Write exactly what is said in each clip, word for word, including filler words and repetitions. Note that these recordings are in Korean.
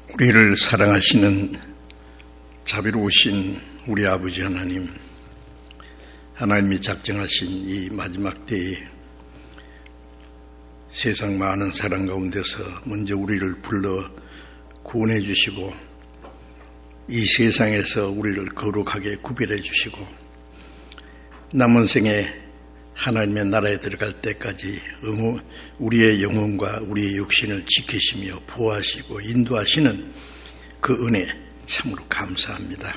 우리를 사랑하시는 자비로우신 우리 아버지 하나님, 하나님이 작정하신 이 마지막 때에 세상 많은 사람 가운데서 먼저 우리를 불러 구원해 주시고 이 세상에서 우리를 거룩하게 구별해 주시고 남은 생에 하나님의 나라에 들어갈 때까지 우리의 영혼과 우리의 육신을 지키시며 보호하시고 인도하시는 그 은혜 참으로 감사합니다.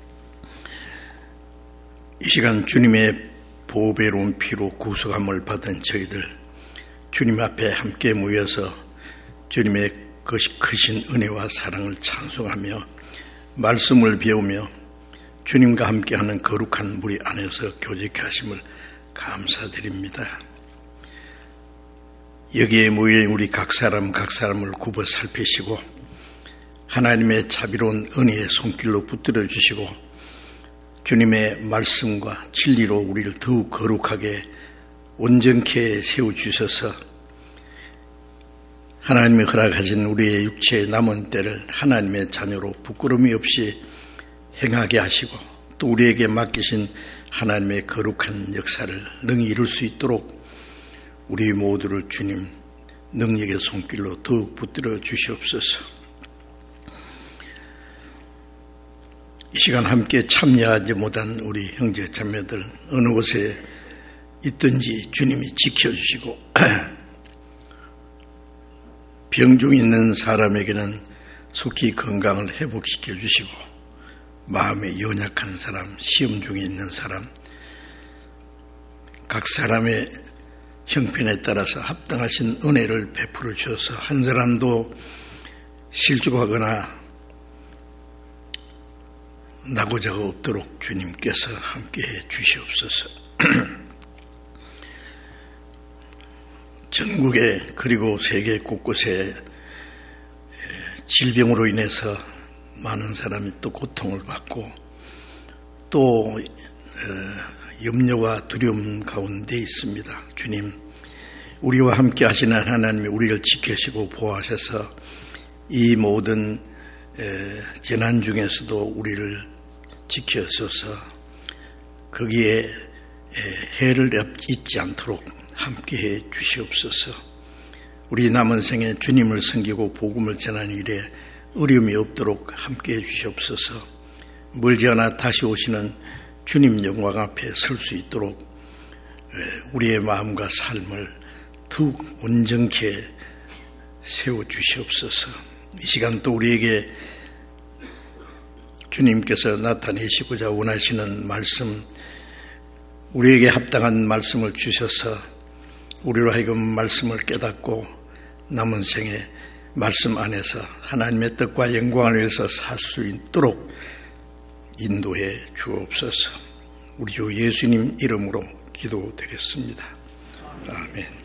이 시간 주님의 보배로운 피로 구속함을 받은 저희들 주님 앞에 함께 모여서 주님의 크신 은혜와 사랑을 찬송하며 말씀을 배우며 주님과 함께하는 거룩한 무리 안에서 교제케 하심을 감사드립니다. 여기에 모인 우리 각 사람 각 사람을 굽어 살피시고 하나님의 자비로운 은혜의 손길로 붙들어 주시고 주님의 말씀과 진리로 우리를 더욱 거룩하게 온전케 세워주셔서 하나님이 허락하신 우리의 육체의 남은 때를 하나님의 자녀로 부끄러움이 없이 행하게 하시고 또 우리에게 맡기신 하나님의 거룩한 역사를 능히 이룰 수 있도록 우리 모두를 주님 능력의 손길로 더욱 붙들어 주시옵소서. 이 시간 함께 참여하지 못한 우리 형제 자매들 어느 곳에 있든지 주님이 지켜주시고 병중 있는 사람에게는 속히 건강을 회복시켜 주시고 마음에 연약한 사람, 시험 중에 있는 사람, 각 사람의 형편에 따라서 합당하신 은혜를 베풀어 주셔서 한 사람도 실족하거나 낙오자가 없도록 주님께서 함께해 주시옵소서. 전국에 그리고 세계 곳곳에 질병으로 인해서 많은 사람이 또 고통을 받고 또 염려와 두려움 가운데 있습니다. 주님, 우리와 함께 하시는 하나님이 우리를 지키시고 보호하셔서 이 모든 재난 중에서도 우리를 지켜서서 거기에 해를 입지 않도록 함께해 주시옵소서. 우리 남은 생에 주님을 섬기고 복음을 전하는 일에 어려움이 없도록 함께해 주시옵소서. 멀지 않아 다시 오시는 주님 영광 앞에 설 수 있도록 우리의 마음과 삶을 더욱 온전케 세워주시옵소서. 이 시간 또 우리에게 주님께서 나타내시고자 원하시는 말씀, 우리에게 합당한 말씀을 주셔서 우리로 하여금 말씀을 깨닫고 남은 생에 말씀 안에서 하나님의 뜻과 영광을 위해서 살 수 있도록 인도해 주옵소서. 우리 주 예수님 이름으로 기도드렸습니다. 아멘.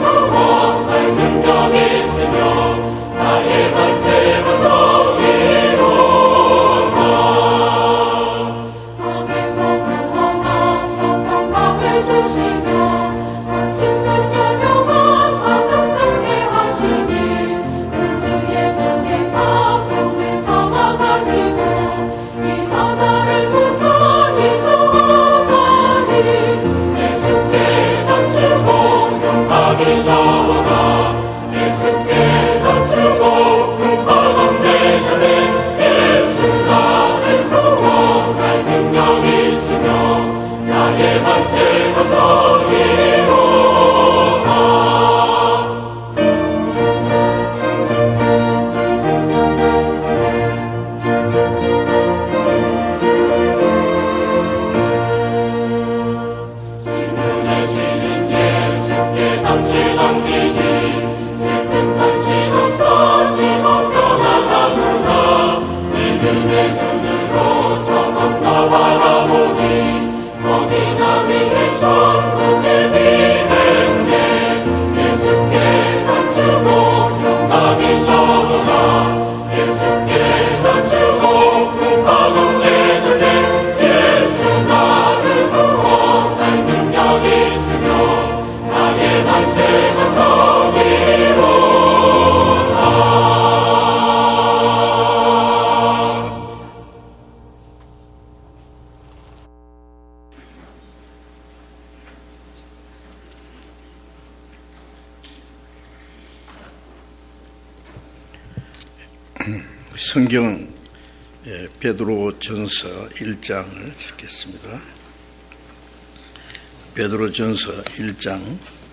나의 만세 벗어 성경 베드로전서 일 장을 읽겠습니다. 베드로전서 일 장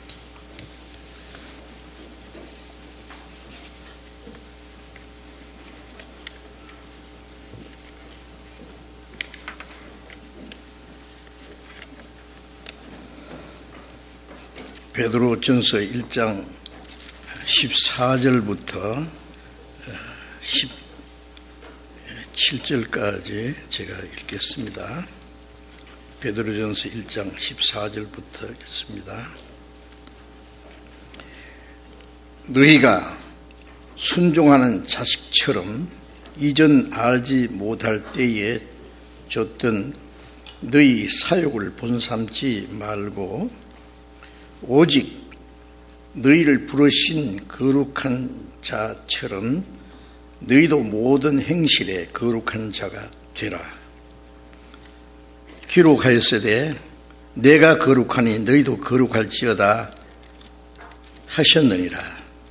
베드로전서 일 장 십사 절부터 십칠 절까지 제가 읽겠습니다. 베드로전서 일 장 십사 절부터 읽겠습니다. 너희가 순종하는 자식처럼 이전 알지 못할 때에 줬던 너희 사욕을 본삼지 말고 오직 너희를 부르신 거룩한 자처럼 너희도 모든 행실에 거룩한 자가 되라. 기록하였으되 내가 거룩하니 너희도 거룩할지어다 하셨느니라.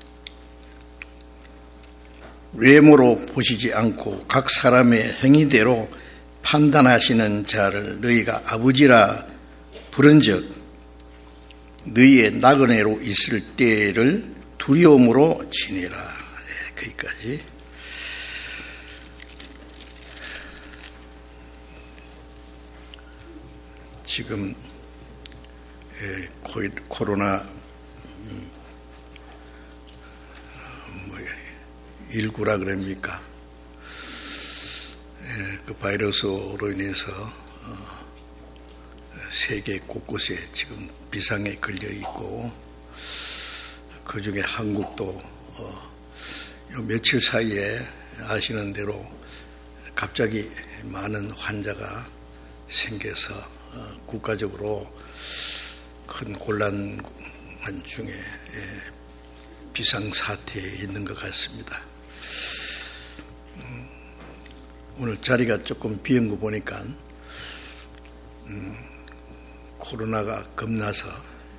외모로 보시지 않고 각 사람의 행위대로 판단하시는 자를 너희가 아버지라 부른즉 너희의 나그네로 있을 때를 두려움으로 지내라. 네, 거기까지. 지금 코로나 십구라 그럽니까? 그 바이러스로 인해서 세계 곳곳에 지금 비상에 걸려 있고, 그 중에 한국도 며칠 사이에 아시는 대로 갑자기 많은 환자가 생겨서 국가적으로 큰 곤란 중에 비상사태에 있는 것 같습니다. 오늘 자리가 조금 비은 거 보니까 음, 코로나가 겁나서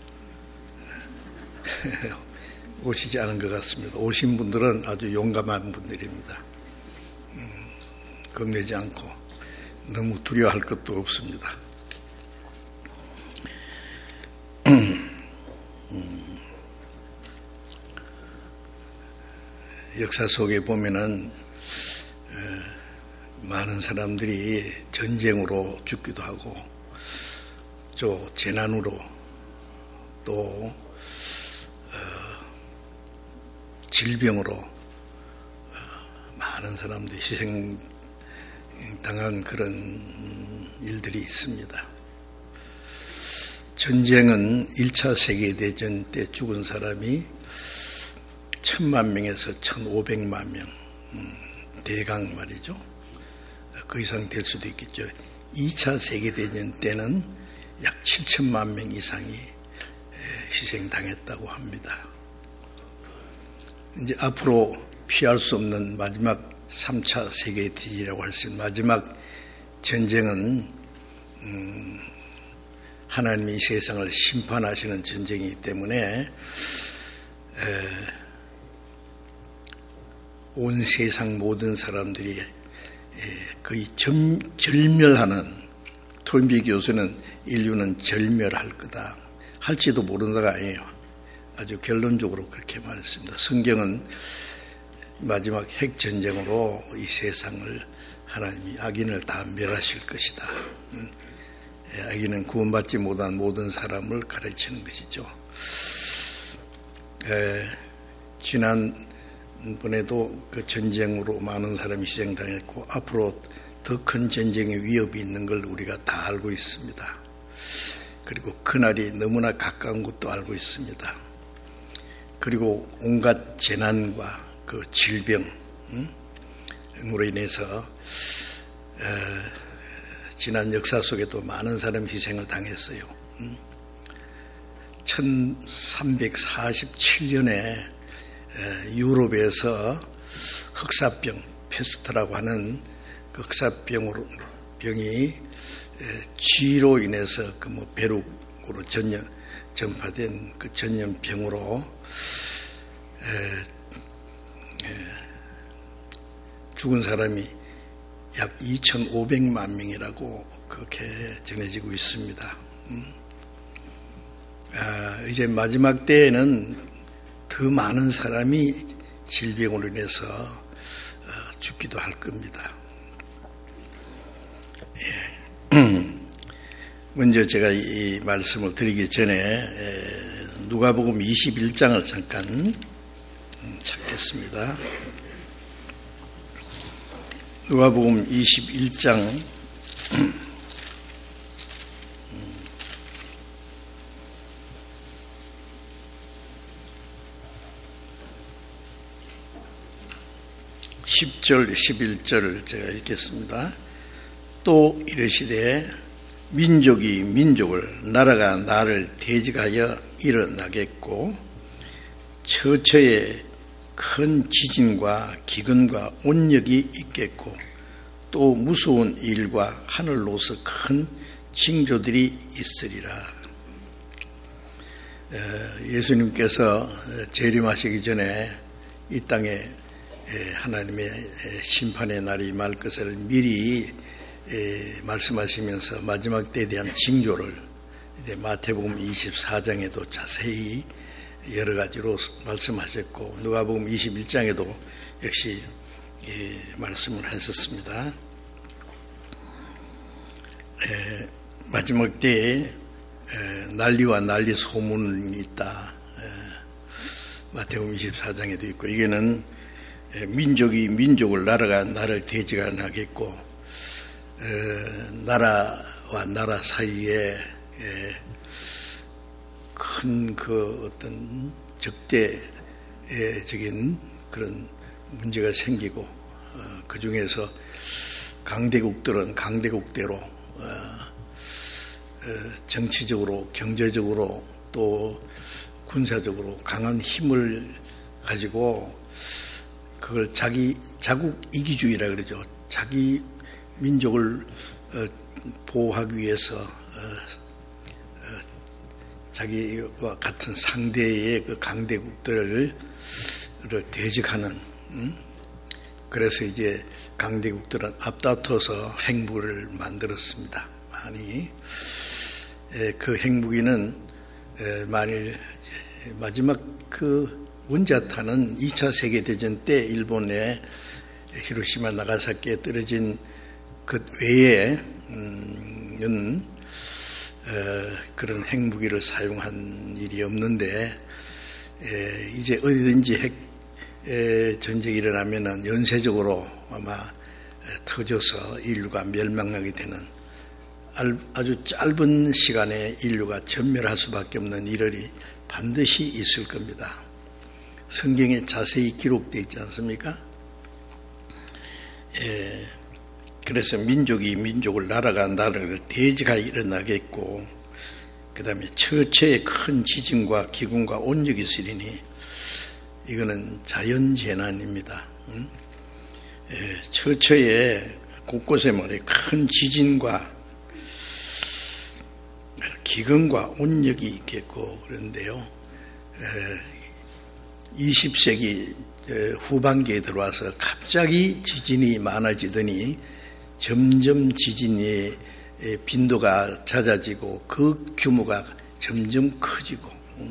오시지 않은 것 같습니다. 오신 분들은 아주 용감한 분들입니다. 음, 겁내지 않고 너무 두려워할 것도 없습니다. 음, 역사 속에 보면은 에, 많은 사람들이 전쟁으로 죽기도 하고 또 재난으로 또 어, 질병으로 어, 많은 사람들이 희생당한 그런 일들이 있습니다. 전쟁은 일 차 세계대전 때 죽은 사람이 천만 명에서 천오백만 명, 음, 대강 말이죠. 그 이상 될 수도 있겠죠. 이 차 세계대전 때는 약 칠천만 명 이상이 희생당했다고 합니다. 이제 앞으로 피할 수 없는 마지막 삼 차 세계대전이라고 할 수 있는 마지막 전쟁은 음, 하나님이 이 세상을 심판하시는 전쟁이기 때문에 에, 온 세상 모든 사람들이 거의 점, 절멸하는, 토인비 교수는 인류는 절멸할 거다, 할지도 모른다가 아니에요. 아주 결론적으로 그렇게 말했습니다. 성경은 마지막 핵전쟁으로 이 세상을 하나님이 악인을 다 멸하실 것이다. 악인은 구원받지 못한 모든 사람을 가르치는 것이죠. 에, 지난번에도 그 전쟁으로 많은 사람이 희생당했고 앞으로 더 큰 전쟁의 위협이 있는 걸 우리가 다 알고 있습니다. 그리고 그날이 너무나 가까운 것도 알고 있습니다. 그리고 온갖 재난과 그 질병으로 인해서 지난 역사 속에도 많은 사람 희생을 당했어요. 천삼백사십칠 년에 유럽에서 흑사병, 페스트라고 하는 그 흑사병으로 병이 쥐로 인해서 그 뭐 배룩으로 전염 전파된 그 전염병으로 에, 에, 죽은 사람이 약 이천오백만 명이라고 그렇게 전해지고 있습니다. 음. 아, 이제 마지막 때에는 더 많은 사람이 질병으로 인해서 어, 죽기도 할 겁니다. 예. 먼저 제가 이 말씀을 드리기 전에 누가복음 이십일 장을 잠깐 찾겠습니다. 누가복음 이십일 장 십 절, 십일 절을 제가 읽겠습니다. 또 이르시되 민족이 민족을, 나라가 나를 대적하여 일어나겠고 처처에 큰 지진과 기근과 온역이 있겠고 또 무서운 일과 하늘로서 큰 징조들이 있으리라. 예수님께서 재림하시기 전에 이 땅에 하나님의 심판의 날이 임할 것을 미리 말씀하시면서 마지막 때에 대한 징조를 마태복음 이십사 장에도 자세히 여러 가지로 말씀하셨고 누가복음 이십일 장에도 역시 말씀을 하셨습니다. 마지막 때에 난리와 난리 소문이 있다. 마태복음 이십사 장에도 있고 이게는 민족이 민족을, 나라가 나를 대적하겠고 나라와 나라 사이에 큰 그 어떤 적대적인 그런 문제가 생기고 그 중에서 강대국들은 강대국대로 정치적으로, 경제적으로 또 군사적으로 강한 힘을 가지고 그걸 자기 자국 이기주의라 그러죠. 자기 민족을 보호하기 위해서 자기와 같은 상대의 그 강대국들을 대적하는, 그래서 이제 강대국들은 앞다퉈서 핵무기를 만들었습니다. 많이 그 핵무기는 만일 마지막 그 원자탄은 이 차 세계대전 때 일본의 히로시마 나가사키에 떨어진 그 외에 음, 어, 그런 핵무기를 사용한 일이 없는데 에, 이제 어디든지 핵 에, 전쟁이 일어나면은 연쇄적으로 아마 터져서 인류가 멸망하게 되는 아주 짧은 시간에 인류가 전멸할 수밖에 없는 일이 반드시 있을 겁니다. 성경에 자세히 기록되어 있지 않습니까? 에, 그래서 민족이 민족을, 나라가 나라를 대적하여 일어나겠고 그 다음에 처처에 큰 지진과 기근과 온역이 있으리니 이거는 자연재난입니다. 응? 에, 처처에 곳곳에 말해 큰 지진과 기근과 온역이 있겠고 그런데요. 에, 이십 세기 후반기에 들어와서 갑자기 지진이 많아지더니 점점 지진의 빈도가 잦아지고 그 규모가 점점 커지고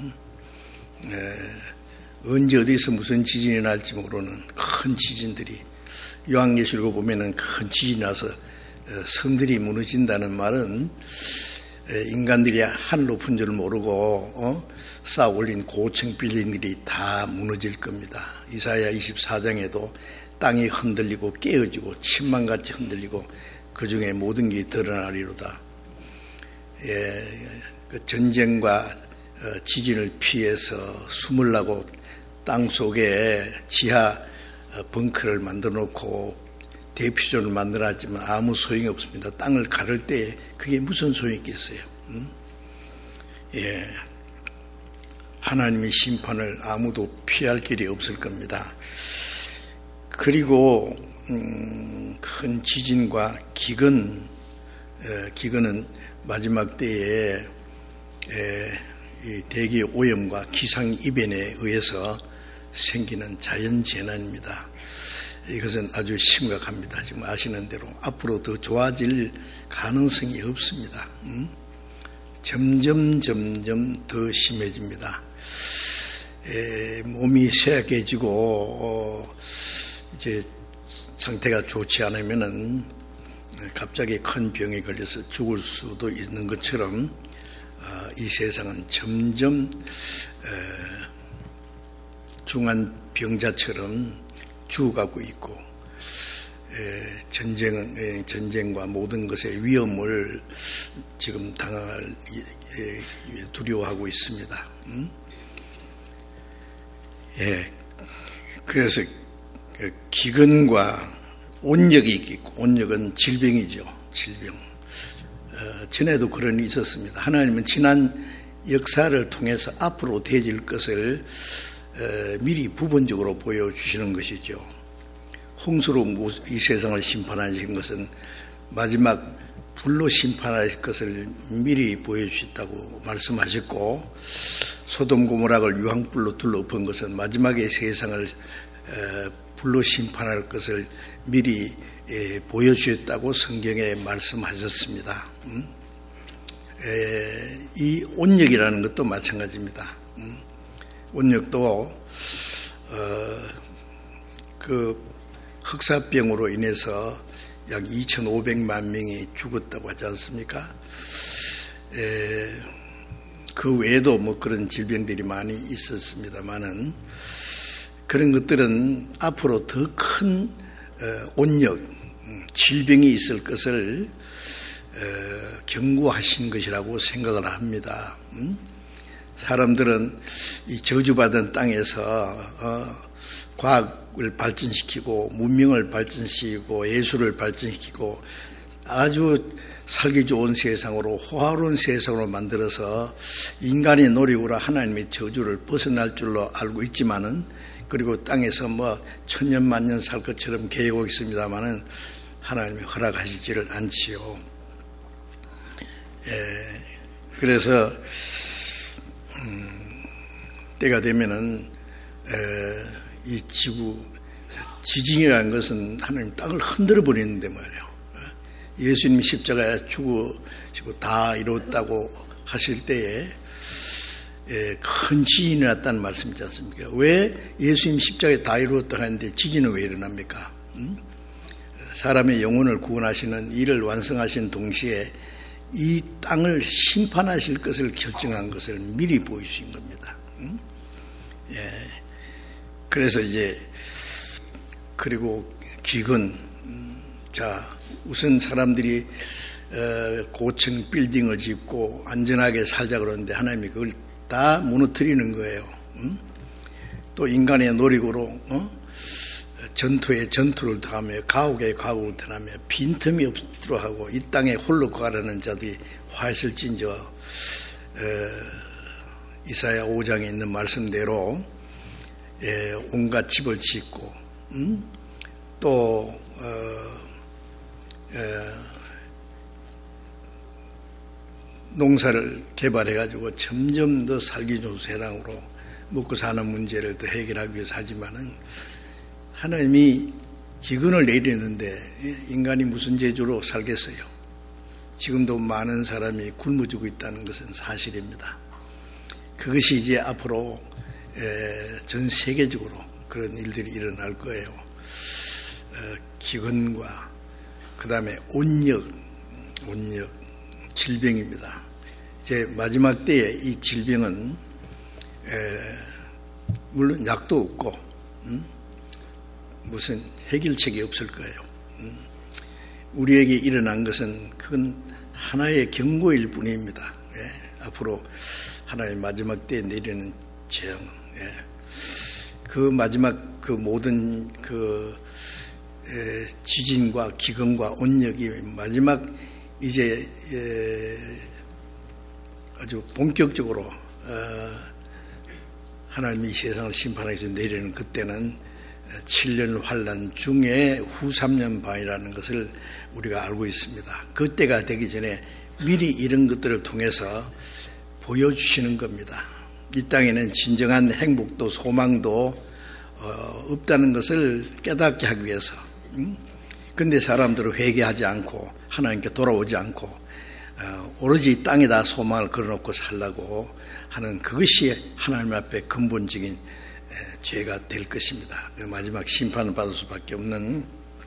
언제 어디서 무슨 지진이 날지 모르는 큰 지진들이, 요한계시록 보면은 큰 지진이 나서 성들이 무너진다는 말은 인간들이 하늘 높은 줄 모르고 어? 쌓아 올린 고층 빌딩들이 다 무너질 겁니다. 이사야 이십사 장에도 땅이 흔들리고 깨어지고 침망같이 흔들리고 그 중에 모든 게 드러나리로다. 예, 그 전쟁과 지진을 피해서 숨으려고 땅 속에 지하 벙커를 만들어 놓고 대피소를 만들었지만 아무 소용이 없습니다. 땅을 가를 때 그게 무슨 소용이 있겠어요? 음? 예, 하나님의 심판을 아무도 피할 길이 없을 겁니다. 그리고 음, 큰 지진과 기근, 에, 기근은 마지막 때에 에, 이 대기 오염과 기상 이변에 의해서 생기는 자연 재난입니다. 이것은 아주 심각합니다. 지금 아시는 대로 앞으로 더 좋아질 가능성이 없습니다. 음? 점점 점점 더 심해집니다. 에, 몸이 쇠약해지고 어, 이제 상태가 좋지 않으면은 갑자기 큰 병에 걸려서 죽을 수도 있는 것처럼 어, 이 세상은 점점 에, 중한 병자처럼 죽어가고 있고 에, 전쟁은 에, 전쟁과 모든 것의 위험을 지금 당할 에, 두려워하고 있습니다. 음? 예, 그래서 그 기근과 온역이 있고, 온역은 질병이죠. 질병. 어, 전에도 그런 일이 있었습니다. 하나님은 지난 역사를 통해서 앞으로 되질 것을 어, 미리 부분적으로 보여주시는 것이죠. 홍수로 이 세상을 심판하신 것은 마지막 불로 심판할 것을 미리 보여주셨다고 말씀하셨고, 소돔 고모락을 유황불로 둘러엎은 것은 마지막에 세상을 불로 심판할 것을 미리 보여주셨다고 성경에 말씀하셨습니다. 이 온역이라는 것도 마찬가지입니다. 온역도 그 흑사병으로 인해서 약 이천오백만 명이 죽었다고 하지 않습니까? 에, 그 외에도 뭐 그런 질병들이 많이 있었습니다만은 그런 것들은 앞으로 더 큰 온역, 질병이 있을 것을 경고하신 것이라고 생각을 합니다. 사람들은 이 저주받은 땅에서 과학을 발전시키고 문명을 발전시키고 예술을 발전시키고 아주 살기 좋은 세상으로 호화로운 세상으로 만들어서 인간의 노력으로 하나님의 저주를 벗어날 줄로 알고 있지만은, 그리고 땅에서 뭐 천년 만년 살 것처럼 계획하고 있습니다만은 하나님이 허락하시지를 않지요. 예, 그래서 음, 때가 되면은 에, 이 지구 지진이라는 것은 하나님 땅을 흔들어 버리는데 말이에요. 예수님이 십자가에 죽으시고 다 이뤘다고 하실 때에 큰 지진이 났다는 말씀이지 않습니까? 왜 예수님 십자가에 다 이루었다고 하는데 지진은 왜 일어납니까? 사람의 영혼을 구원하시는 일을 완성하신 동시에 이 땅을 심판하실 것을 결정한 것을 미리 보여주신 겁니다. 예. 그래서 이제 그리고 기근, 자 우선 사람들이 고층 빌딩을 짓고 안전하게 살자 그러는데 하나님이 그걸 다 무너뜨리는 거예요. 또 인간의 노력으로 어? 전투에 전투를 더하며 가옥에 가옥을 더하며 빈틈이 없도록 하고 이 땅에 홀로 가라는 자들이 화했을진저 이사야 오 장에 있는 말씀대로 예, 온갖 집을 짓고 음? 또 어, 에, 농사를 개발해가지고 점점 더 살기 좋은 세상으로 먹고 사는 문제를 더 해결하기 위해서 하지만은 하나님이 기근을 내리는데 인간이 무슨 재주로 살겠어요? 지금도 많은 사람이 굶어 죽고 있다는 것은 사실입니다. 그것이 이제 앞으로 전 세계적으로 그런 일들이 일어날 거예요. 기근과 그 다음에 온역, 온역, 질병입니다. 이제 마지막 때에 이 질병은 물론 약도 없고 음? 무슨 해결책이 없을 거예요. 음? 우리에게 일어난 것은 그건 하나의 경고일 뿐입니다. 예, 앞으로 하나님 마지막 때에 내리는 재앙, 예. 그 마지막 그 모든 그 에, 지진과 기근과 온역이 마지막 이제 에, 아주 본격적으로 어, 하나님이 세상을 심판하기 위해서 내리는 그때는 칠 년 환란 중에 후 삼 년 반이라는 것을 우리가 알고 있습니다. 그때가 되기 전에 미리 이런 것들을 통해서 보여주시는 겁니다. 이 땅에는 진정한 행복도 소망도 어, 없다는 것을 깨닫게 하기 위해서. 그런데 응? 사람들은 회개하지 않고 하나님께 돌아오지 않고 어, 오로지 땅에다 소망을 걸어놓고 살라고 하는 그것이 하나님 앞에 근본적인 에, 죄가 될 것입니다. 마지막 심판을 받을 수밖에 없는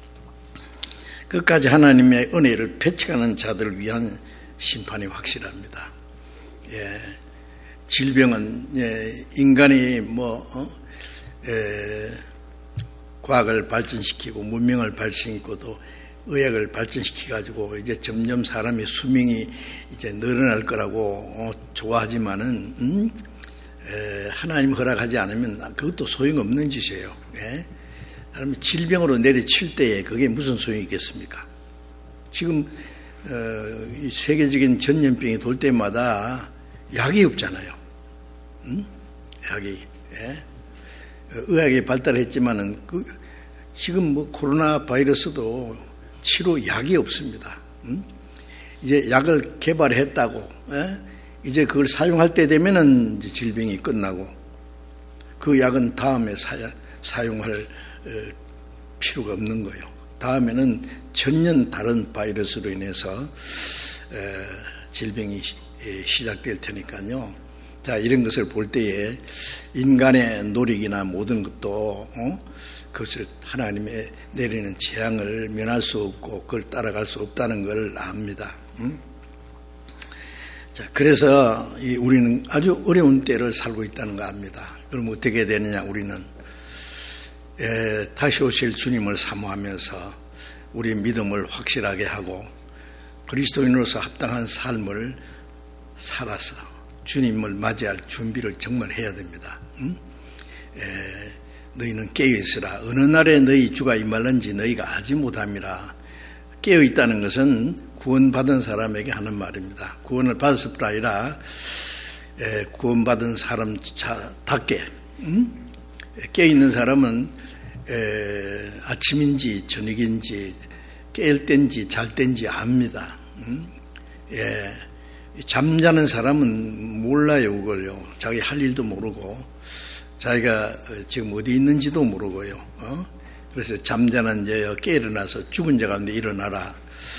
끝까지 하나님의 은혜를 폐척하는 자들을 위한 심판이 확실합니다. 예, 질병은 예, 인간이 뭐 어? 에, 과학을 발전시키고 문명을 발전시키고도 의학을 발전시켜가지고 이제 점점 사람의 수명이 이제 늘어날 거라고 어, 좋아하지만은 음? 에, 하나님 허락하지 않으면 그것도 소용없는 짓이에요. 예? 사람이 질병으로 내리칠 때에 그게 무슨 소용이 있겠습니까? 지금 어, 이 세계적인 전염병이 돌 때마다 약이 없잖아요. 음? 약이. 예? 의학이 발달했지만은 그 지금 뭐 코로나 바이러스도 치료 약이 없습니다. 음? 이제 약을 개발했다고, 에? 이제 그걸 사용할 때 되면은 이제 질병이 끝나고 그 약은 다음에 사, 사용할 에, 필요가 없는 거예요. 다음에는 전혀 다른 바이러스로 인해서 에, 질병이 에, 시작될 테니까요. 자, 이런 것을 볼 때에 인간의 노력이나 모든 것도 어? 그것을 하나님의 내리는 재앙을 면할 수 없고 그걸 따라갈 수 없다는 걸 압니다. 음? 자, 그래서 이 우리는 아주 어려운 때를 살고 있다는 거 압니다. 그럼 어떻게 되느냐? 우리는 에, 다시 오실 주님을 사모하면서 우리 믿음을 확실하게 하고 그리스도인으로서 합당한 삶을 살아서 주님을 맞이할 준비를 정말 해야 됩니다. 응? 에, 너희는 깨어있으라. 어느 날에 너희 주가 임할는지 너희가 아지 못함이라. 깨어있다는 것은 구원받은 사람에게 하는 말입니다. 구원을 받았을 뿐 아니라 에, 구원받은 사람답게 응? 깨어있는 사람은 에, 아침인지 저녁인지 깨일 땐지 잘 땐지 압니다. 응? 예. 잠자는 사람은 몰라요, 그걸요. 자기 할 일도 모르고, 자기가 지금 어디 있는지도 모르고요. 어? 그래서 잠자는 자여 깨 일어나서 죽은 자 가운데 일어나라.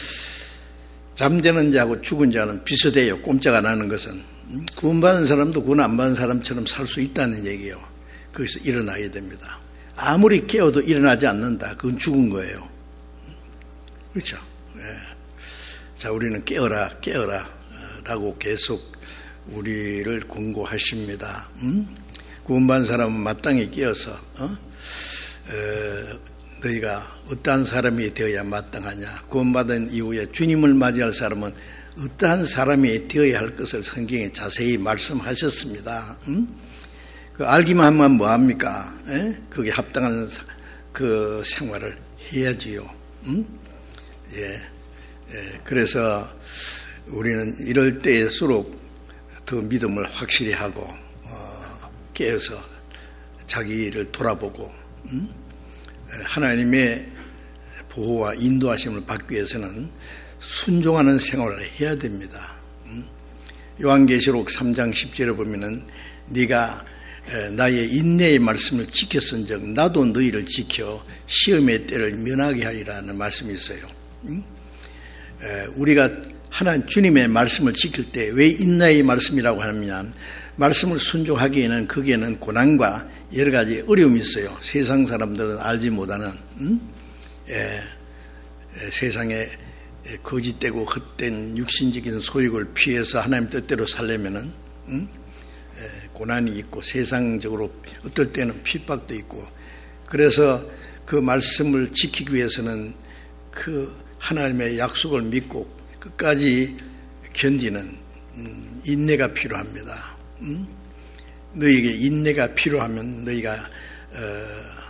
잠자는 자하고 죽은 자는 비슷해요. 꼼짝 안 하는 것은. 구원받은 사람도 구원 안 받은 사람처럼 살 수 있다는 얘기예요. 거기서 일어나야 됩니다. 아무리 깨어도 일어나지 않는다. 그건 죽은 거예요. 그렇죠? 예. 자, 우리는 깨어라, 깨어라. 라고 계속 우리를 권고하십니다. 음? 구원받은 사람은 마땅히 깨어서 어? 에, 너희가 어떠한 사람이 되어야 마땅하냐. 구원받은 이후에 주님을 맞이할 사람은 어떠한 사람이 되어야 할 것을 성경에 자세히 말씀하셨습니다. 음? 그 알기만 하면 뭐합니까? 에? 그게 합당한 그 생활을 해야지요. 음? 예. 예. 그래서 우리는 이럴 때일수록 더 믿음을 확실히 하고 어, 깨어서 자기를 돌아보고 음? 하나님의 보호와 인도하심을 받기 위해서는 순종하는 생활을 해야 됩니다. 음? 요한계시록 삼 장 십 절에 보면은 네가 나의 인내의 말씀을 지켰은즉 나도 너희를 지켜 시험의 때를 면하게 하리라는 말씀이 있어요. 음? 에, 우리가 하나님 주님의 말씀을 지킬 때 왜 인내의 말씀이라고 하냐면 말씀을 순종하기에는 거기에는 고난과 여러 가지 어려움이 있어요. 세상 사람들은 알지 못하는 음? 예, 예, 세상에 거짓되고 헛된 육신적인 소욕을 피해서 하나님 뜻대로 살려면은 음? 예, 고난이 있고 세상적으로 어떨 때는 핍박도 있고 그래서 그 말씀을 지키기 위해서는 그 하나님의 약속을 믿고 끝까지 견디는 음, 인내가 필요합니다. 음? 너희에게 인내가 필요하면 너희가 어,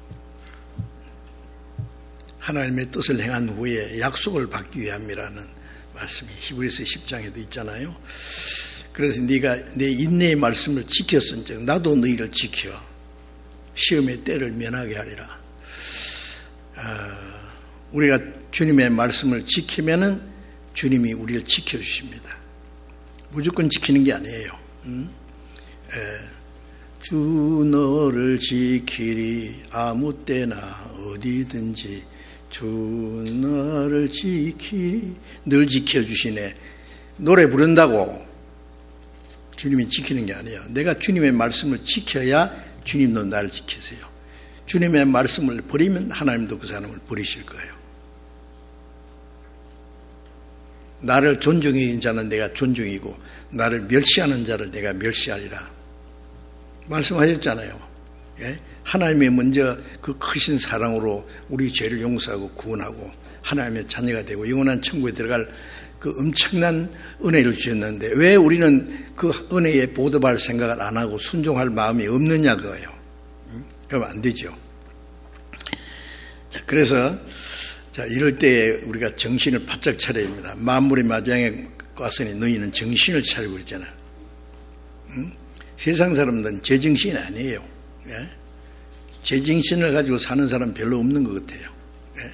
하나님의 뜻을 행한 후에 약속을 받기 위함이라는 말씀이 히브리서 십 장에도 있잖아요. 그래서 네가 내 인내의 말씀을 지켰은즉 나도 너희를 지켜 시험의 때를 면하게 하리라. 어, 우리가 주님의 말씀을 지키면은 주님이 우리를 지켜주십니다. 무조건 지키는 게 아니에요. 음? 에, 주 너를 지키리 아무 때나 어디든지 주 너를 지키리. 늘 지켜주시네. 노래 부른다고 주님이 지키는 게 아니에요. 내가 주님의 말씀을 지켜야 주님도 나를 지키세요. 주님의 말씀을 버리면 하나님도 그 사람을 버리실 거예요. 나를 존중하는 자는 내가 존중이고 나를 멸시하는 자를 내가 멸시하리라 말씀하셨잖아요. 예? 하나님이 먼저 그 크신 사랑으로 우리 죄를 용서하고 구원하고 하나님의 자녀가 되고 영원한 천국에 들어갈 그 엄청난 은혜를 주셨는데 왜 우리는 그 은혜에 보답할 생각을 안 하고 순종할 마음이 없느냐 그거예요. 음? 그러면 안 되죠. 자, 그래서 자, 이럴 때 우리가 정신을 바짝 차려야 됩니다. 만물의 마지막에 왔으니 너희는 정신을 차리고 있잖아요. 음? 세상 사람들은 제정신이 아니에요. 예? 제정신을 가지고 사는 사람 별로 없는 것 같아요. 예?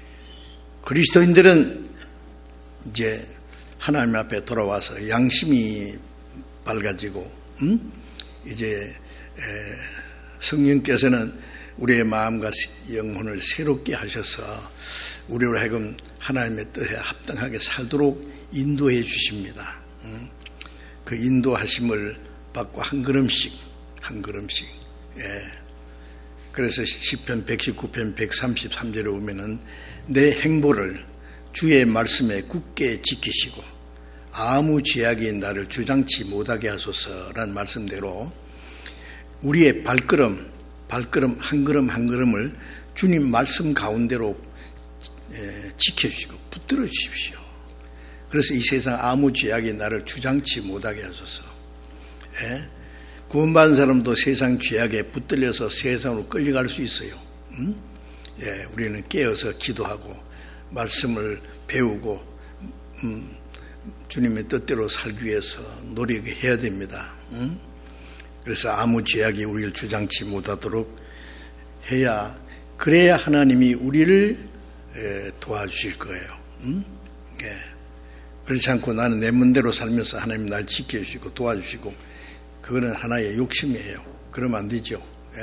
그리스도인들은 이제 하나님 앞에 돌아와서 양심이 밝아지고 음? 이제 에, 성령께서는 우리의 마음과 영혼을 새롭게 하셔서 우리로 하여금 하나님의 뜻에 합당하게 살도록 인도해 주십니다. 음? 그 인도하심을 받고 한 걸음씩 한 걸음씩 예. 그래서 시편 백십구 편 백삼십삼 절에 보면은 내 행보를 주의 말씀에 굳게 지키시고 아무 죄악이 나를 주장치 못하게 하소서라는 말씀대로 우리의 발걸음 발걸음 한 걸음 한 걸음을 주님 말씀 가운데로 지켜주시고 붙들어 주십시오. 그래서 이 세상 아무 죄악이 나를 주장치 못하게 하소서. 예? 구원받은 사람도 세상 죄악에 붙들려서 세상으로 끌려갈 수 있어요. 음? 예, 우리는 깨어서 기도하고 말씀을 배우고 음, 주님의 뜻대로 살기 위해서 노력해야 됩니다. 음? 그래서 아무 죄악이 우리를 주장치 못하도록 해야 그래야 하나님이 우리를 에, 도와주실 거예요. 음? 예. 그렇지 않고 나는 내 문대로 살면서 하나님 날 지켜주시고 도와주시고 그거는 하나의 욕심이에요. 그러면 안 되죠. 예.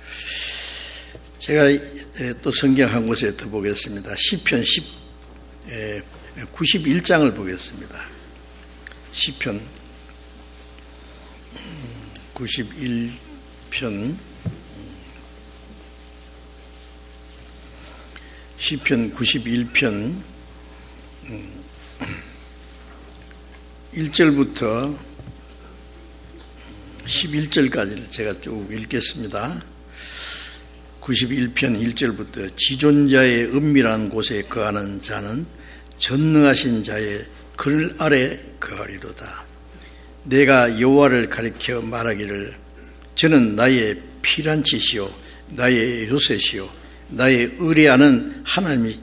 제가 또 성경 한 곳에 더 보겠습니다. 시편 구십일 장을 보겠습니다. 시편 구십일 편 시편 구십일 편 일 절부터 십일 절까지를 제가 쭉 읽겠습니다. 구십일 편 일 절부터 지존자의 은밀한 곳에 거하는 자는 전능하신 자의 글 아래 거하리로다. 내가 여호와를 가리켜 말하기를 저는 나의 피란치시오 나의 요새시오 나의 의뢰하는 하나님이라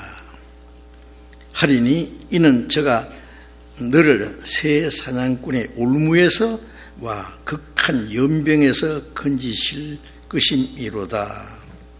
하리니 이는 저가 너를 새 사냥꾼의 올무에서 와 극한 연병에서 건지실 것임이로다.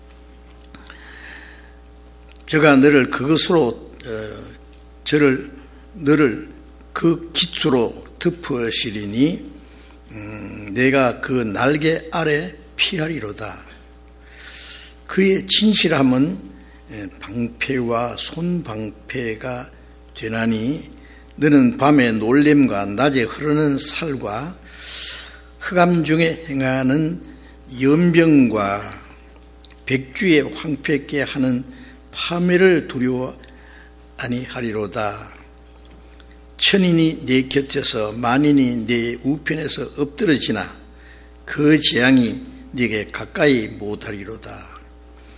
저가 너를 그것으로 어, 저를 너를 그 깃으로 덮으시리니 음, 내가 그 날개 아래 피하리로다. 그의 진실함은 방패와 손방패가 되나니 너는 밤에 놀램과 낮에 흐르는 살과 흑암 중에 행하는 연병과 백주에 황폐케 하는 파멸을 두려워 아니하리로다. 천인이 내 곁에서 만인이 내 우편에서 엎드러지나 그 재앙이 네게 가까이 못하리로다.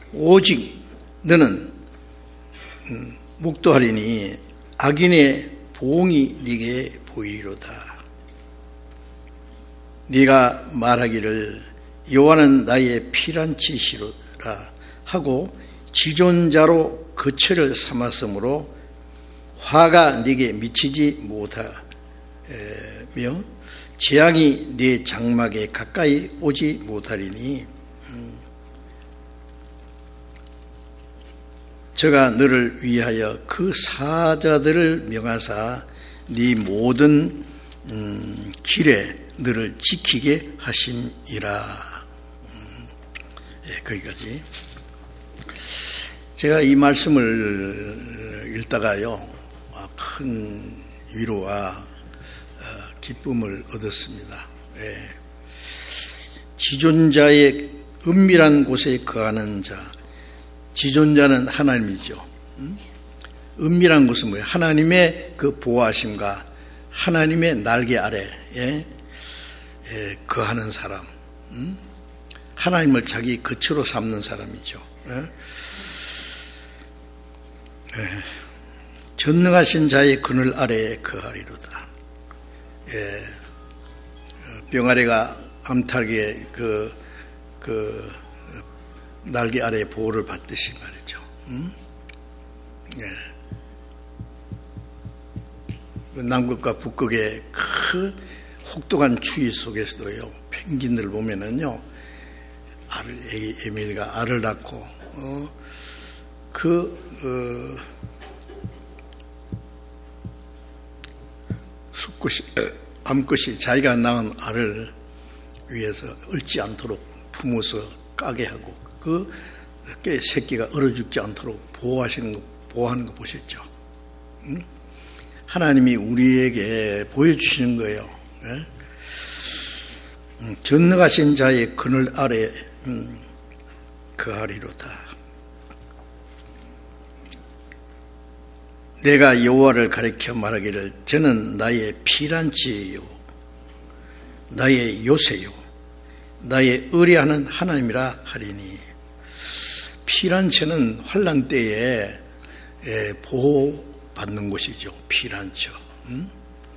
오직 너는 묵도하리니 악인의 보응이 네게 보이리로다. 네가 말하기를 여호와는 나의 피란치시로라 하고 지존자로 거처를 삼았으므로 화가 네게 미치지 못하며 재앙이 네 장막에 가까이 오지 못하리니 저가 너를 위하여 그 사자들을 명하사 네 모든 음, 길에 너를 지키게 하심이라. 음, 예, 거기까지. 제가 이 말씀을 읽다가요, 큰 위로와 기쁨을 얻었습니다. 예. 지존자의 은밀한 곳에 거하는 자, 지존자는 하나님이죠. 음? 은밀한 곳은 뭐예요? 하나님의 그 보호하심과 하나님의 날개 아래에 예? 예, 거하는 사람, 음? 하나님을 자기 거처로 삼는 사람이죠. 예? 예. 전능하신 자의 그늘 아래에 거하리로다. 예. 병아리가 암탉의 그, 그, 날개 아래에 보호를 받듯이 말이죠. 음? 예. 남극과 북극의 그 혹독한 추위 속에서도요, 펭귄들 보면은요, 알을, 에밀리가 알을 낳고, 어, 그, 어, 숫꽃이, 암꽃이 자기가 낳은 알을 위해서 얽지 않도록 품어서 까게 하고, 그 새끼가 얼어 죽지 않도록 보호하시는 거, 보호하는 거 보셨죠? 응? 하나님이 우리에게 보여주시는 거예요. 예? 음, 전능하신 자의 그늘 아래 음, 거하리로다. 내가 여호와를 가리켜 말하기를 저는 나의 피란치요 나의 요새요 나의 의뢰하는 하나님이라 하리니. 피란처는 환난 때에 보호받는 곳이죠. 피란처. 음?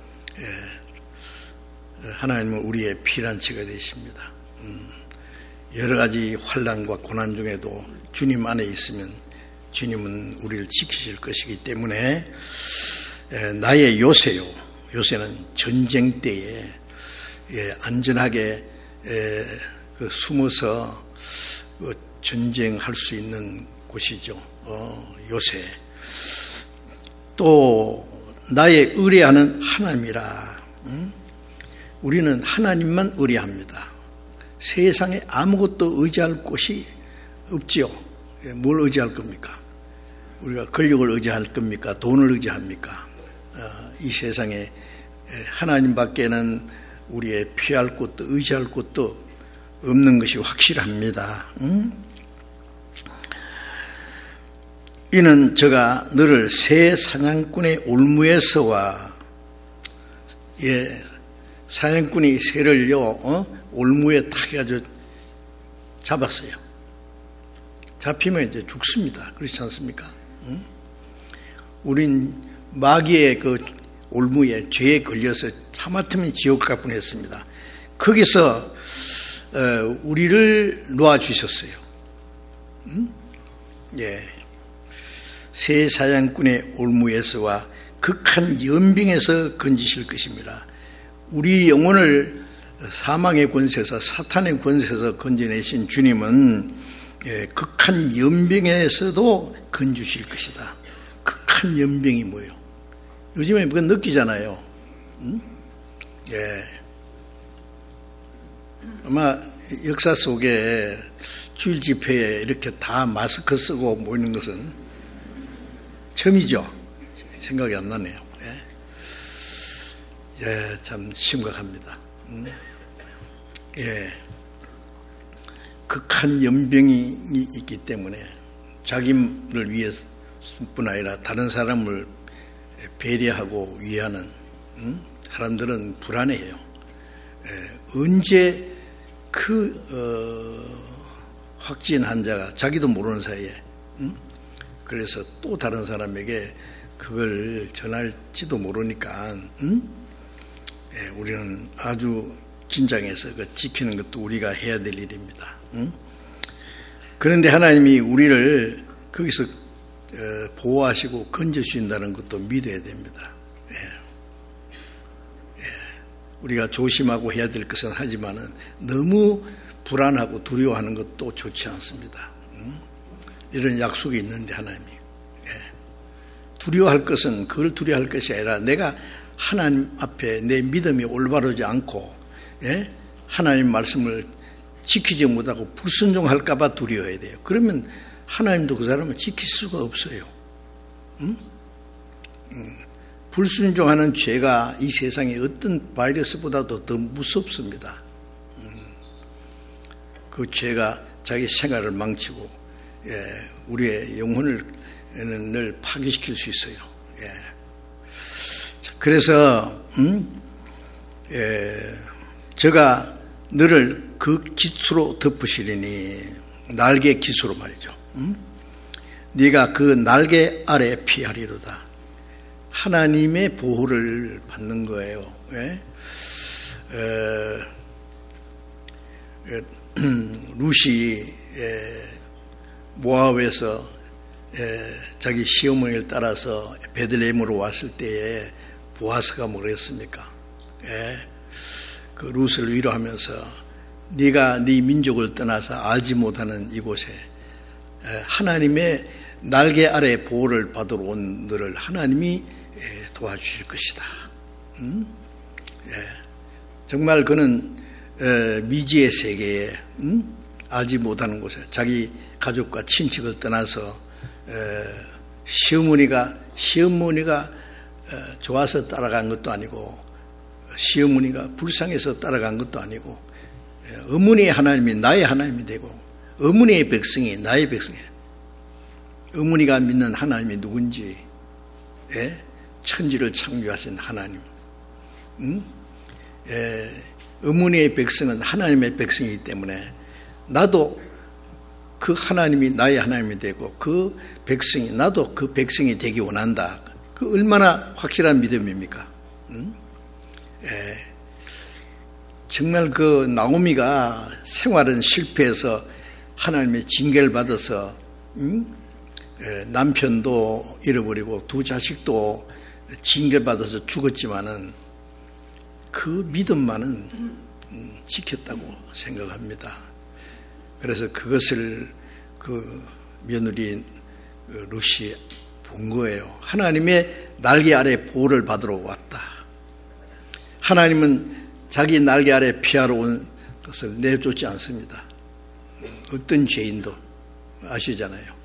예. 하나님은 우리의 피란처가 되십니다. 음. 여러 가지 환난과 고난 중에도 주님 안에 있으면 주님은 우리를 지키실 것이기 때문에 나의 요새요. 요새는 전쟁 때에 안전하게 숨어서 전쟁할 수 있는 곳이죠. 요새. 또 나의 의뢰하는 하나님이라. 우리는 하나님만 의뢰합니다. 세상에 아무것도 의지할 곳이 없지요. 뭘 의지할 겁니까? 우리가 권력을 의지할 겁니까? 돈을 의지합니까? 이 세상에 하나님밖에는 우리의 피할 곳도 의지할 곳도 없는 것이 확실합니다. 응? 이는 저가 너를 새 사냥꾼의 올무에서와, 예, 사냥꾼이 새를요, 어? 올무에 탁 해가지고 잡았어요. 잡히면 이제 죽습니다. 그렇지 않습니까? 응? 우린 마귀의 그 올무에 죄에 걸려서 하마터면 지옥 갈 뻔했습니다. 거기서 어, 우리를 놓아주셨어요. 응? 예. 새 사냥꾼의 올무에서와 극한 연병에서 건지실 것입니다. 우리 영혼을 사망의 권세에서 사탄의 권세에서 건져내신 주님은 예, 극한 연병에서도 건주실 것이다. 극한 연병이 뭐예요? 요즘에 그건 느끼잖아요. 응? 예. 아마 역사 속에 주일 집회에 이렇게 다 마스크 쓰고 모이는 것은 처음이죠. 생각이 안 나네요. 예, 예, 참 심각합니다. 응? 예. 극한 연병이 있기 때문에 자기를 위해서뿐 아니라 다른 사람을 배려하고 위하는 음? 사람들은 불안해해요. 예, 언제 그 어, 확진 환자가 자기도 모르는 사이에 음? 그래서 또 다른 사람에게 그걸 전할지도 모르니까 응? 예, 우리는 아주 긴장해서 그 지키는 것도 우리가 해야 될 일입니다. 응? 그런데 하나님이 우리를 거기서 어, 보호하시고 건져주신다는 것도 믿어야 됩니다. 예. 예. 우리가 조심하고 해야 될 것은 하지만은 너무 불안하고 두려워하는 것도 좋지 않습니다. 응? 이런 약속이 있는데 하나님이 예. 두려워할 것은 그걸 두려워할 것이 아니라 내가 하나님 앞에 내 믿음이 올바르지 않고 예? 하나님 말씀을 지키지 못하고 불순종할까 봐 두려워해야 돼요. 그러면 하나님도 그 사람을 지킬 수가 없어요. 응? 응. 불순종하는 죄가 이 세상에 어떤 바이러스보다도 더 무섭습니다. 응. 그 죄가 자기 생활을 망치고 예, 우리의 영혼을 늘 파괴시킬 수 있어요. 예. 자, 그래서 음? 예, 제가 너를 그 기수로 덮으시리니 날개 기수로 말이죠. 음? 네가 그 날개 아래 피하리로다. 하나님의 보호를 받는 거예요. 예? 에, 에, 룻이 에, 모압에서 에, 자기 시어머니를 따라서 베들레헴으로 왔을 때에 보아스가 뭐랬습니까? 예? 그 룻을 위로하면서 네가 네 민족을 떠나서 알지 못하는 이곳에 하나님의 날개 아래 보호를 받으러 온 너를 하나님이 도와주실 것이다. 음? 예. 정말 그는 미지의 세계에 음? 알지 못하는 곳에 자기 가족과 친척을 떠나서 시어머니가 시어머니가 좋아서 따라간 것도 아니고 시어머니가 불쌍해서 따라간 것도 아니고 어머니의 하나님이 나의 하나님이 되고 어머니의 백성이 나의 백성이에요. 어머니가 믿는 하나님이 누군지 예? 천지를 창조하신 하나님. 응? 예, 어머니의 백성은 하나님의 백성이기 때문에 나도 그 하나님이 나의 하나님이 되고 그 백성이 나도 그 백성이 되기 원한다. 그 얼마나 확실한 믿음입니까? 응? 예, 정말 그 나오미가 생활은 실패해서 하나님의 징계를 받아서 응? 예, 남편도 잃어버리고 두 자식도 징계를 받아서 죽었지만은 그 믿음만은 음, 지켰다고 생각합니다. 그래서 그것을 그 며느리 룻이 본 거예요. 하나님의 날개 아래 보호를 받으러 왔다. 하나님은 자기 날개 아래 피하러 온 것을 내쫓지 않습니다. 어떤 죄인도 아시잖아요.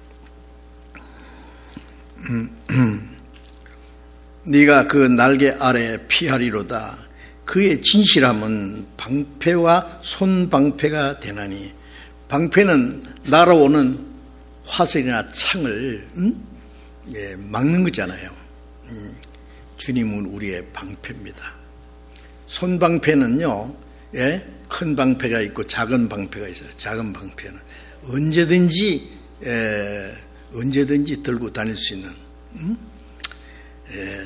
음, 네가 그 날개 아래 피하리로다. 그의 진실함은 방패와 손방패가 되나니, 방패는 날아오는 화살이나 창을 음? 예, 막는 거잖아요. 음, 주님은 우리의 방패입니다. 손방패는요, 예, 큰 방패가 있고 작은 방패가 있어요. 작은 방패는 언제든지 예, 언제든지 들고 다닐 수 있는 음? 예,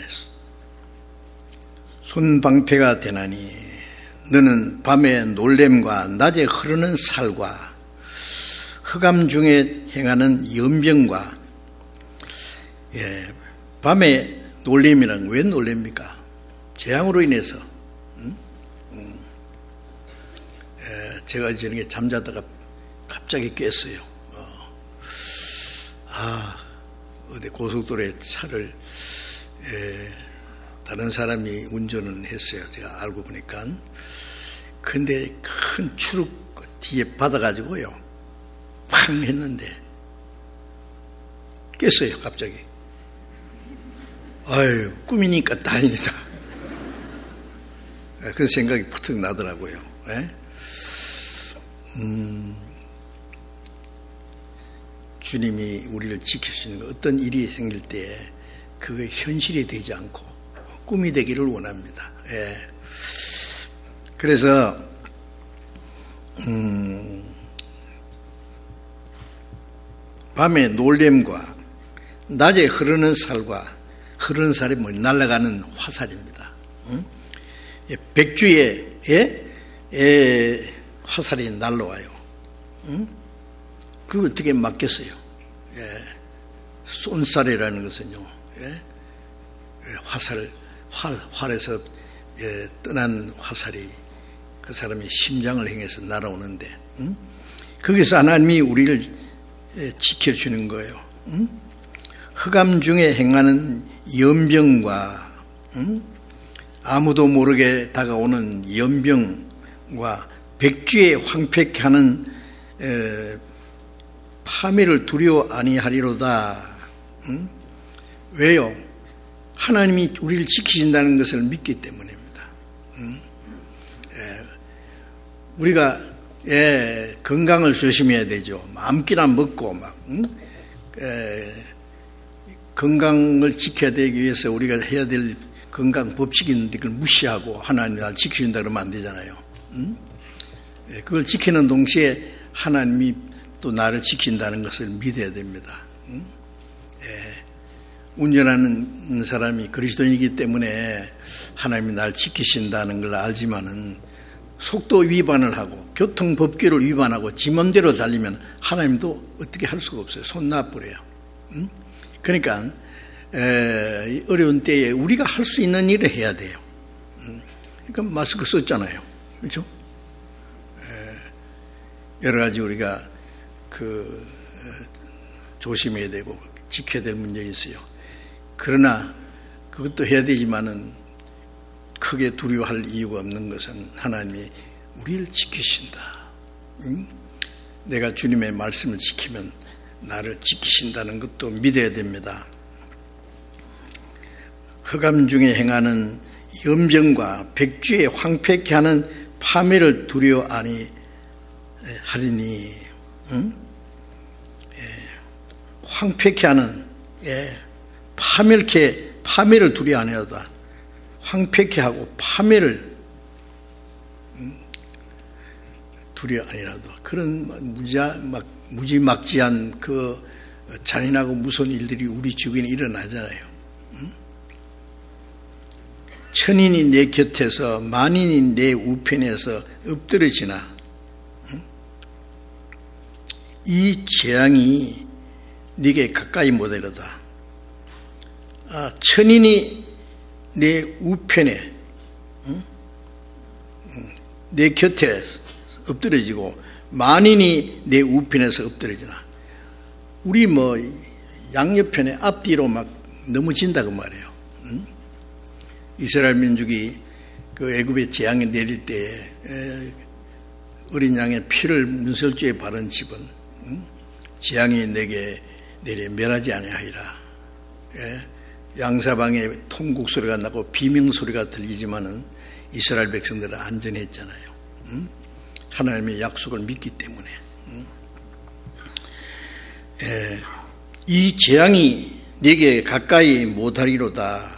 손방패가 되나니 너는 밤에 놀램과 낮에 흐르는 살과 흑암 중에 행하는 연병과 예, 밤에 놀램이란 왜 놀랍니까? 재앙으로 인해서 음? 음. 예, 제가 저녁에 잠자다가 갑자기 깼어요. 어. 아, 어디 고속도로에 차를 예, 다른 사람이 운전을 했어요. 제가 알고 보니까. 근데 큰 추룩 뒤에 받아가지고요. 팡 했는데 깼어요. 갑자기. 아유, 꿈이니까 다행이다. 그런 생각이 퍼뜩 나더라고요. 예? 음, 주님이 우리를 지키시는 거, 어떤 일이 생길 때 그게 현실이 되지 않고 꿈이 되기를 원합니다. 예. 그래서 음, 밤에 놀램과 낮에 흐르는 살과 흐르는 살이 뭐 날아가는 화살입니다. 응? 백주에 에, 에, 화살이 날라와요. 응? 그거 어떻게 막겠어요? 예. 쏜살이라는 것은요, 예. 화살, 활, 활에서 예, 떠난 화살이 그 사람의 심장을 향해서 날아오는데, 응? 거기서 하나님이 우리를 예, 지켜주는 거예요. 응? 흑암 중에 행하는 연병과 응? 아무도 모르게 다가오는 연병과 백주에 황폐케 하는 에, 파멸을 두려워 아니하리로다. 응? 왜요? 하나님이 우리를 지키신다는 것을 믿기 때문입니다. 응? 에, 우리가 예, 건강을 조심해야 되죠. 아무끼나 먹고 막 응? 에, 건강을 지켜야 되기 위해서 우리가 해야 될 건강 법칙이 있는데 그걸 무시하고 하나님이 나를 지켜준다 그러면 안 되잖아요. 응? 예, 그걸 지키는 동시에 하나님이 또 나를 지킨다는 것을 믿어야 됩니다. 응? 예, 운전하는 사람이 그리스도인이기 때문에 하나님이 나를 지키신다는 걸 알지만은 속도 위반을 하고 교통법규를 위반하고 지 맘대로 달리면 하나님도 어떻게 할 수가 없어요. 손 놔버려요. 응? 그러니까 에, 어려운 때에 우리가 할 수 있는 일을 해야 돼요. 응? 그러니까 마스크 썼잖아요. 그렇죠? 에, 여러 가지 우리가 그 조심해야 되고 지켜야 될 문제가 있어요. 그러나 그것도 해야 되지만은 크게 두려워할 이유가 없는 것은 하나님이 우리를 지키신다. 응? 내가 주님의 말씀을 지키면 나를 지키신다는 것도 믿어야 됩니다. 흑암 중에 행하는 염병과 백주에 황폐케 하는 파멸을 두려워 아니 하리니 응? 예. 황폐케 하는 예. 파멸케 파멸을 두려워 아니하다. 황폐케 하고 파멸을 응? 두려워 아니라도 그런 무자, 막, 무지막지한 그 잔인하고 무서운 일들이 우리 주변에 일어나잖아요. 응? 천인이 내 곁에서 만인이 내 우편에서 엎드러지나 응? 이 재앙이 네게 가까이 못이르다. 아, 천인이 내 우편에 응? 내 곁에 엎드러지고 만인이 내 우편에서 엎드러지나 우리 뭐 양옆편에 앞뒤로 막 넘어진다 그 말이에요. 응? 이스라엘 민족이 그 애굽의 재앙이 내릴 때 어린 양의 피를 문설주에 바른 집은 응? 재앙이 내게 내려 멸하지 아니하리라. 예? 양사방에 통곡 소리가 나고 비명 소리가 들리지만은 이스라엘 백성들은 안전했잖아요. 응? 하나님의 약속을 믿기 때문에. 응? 예, 이 재앙이 네게 가까이 못하리로다.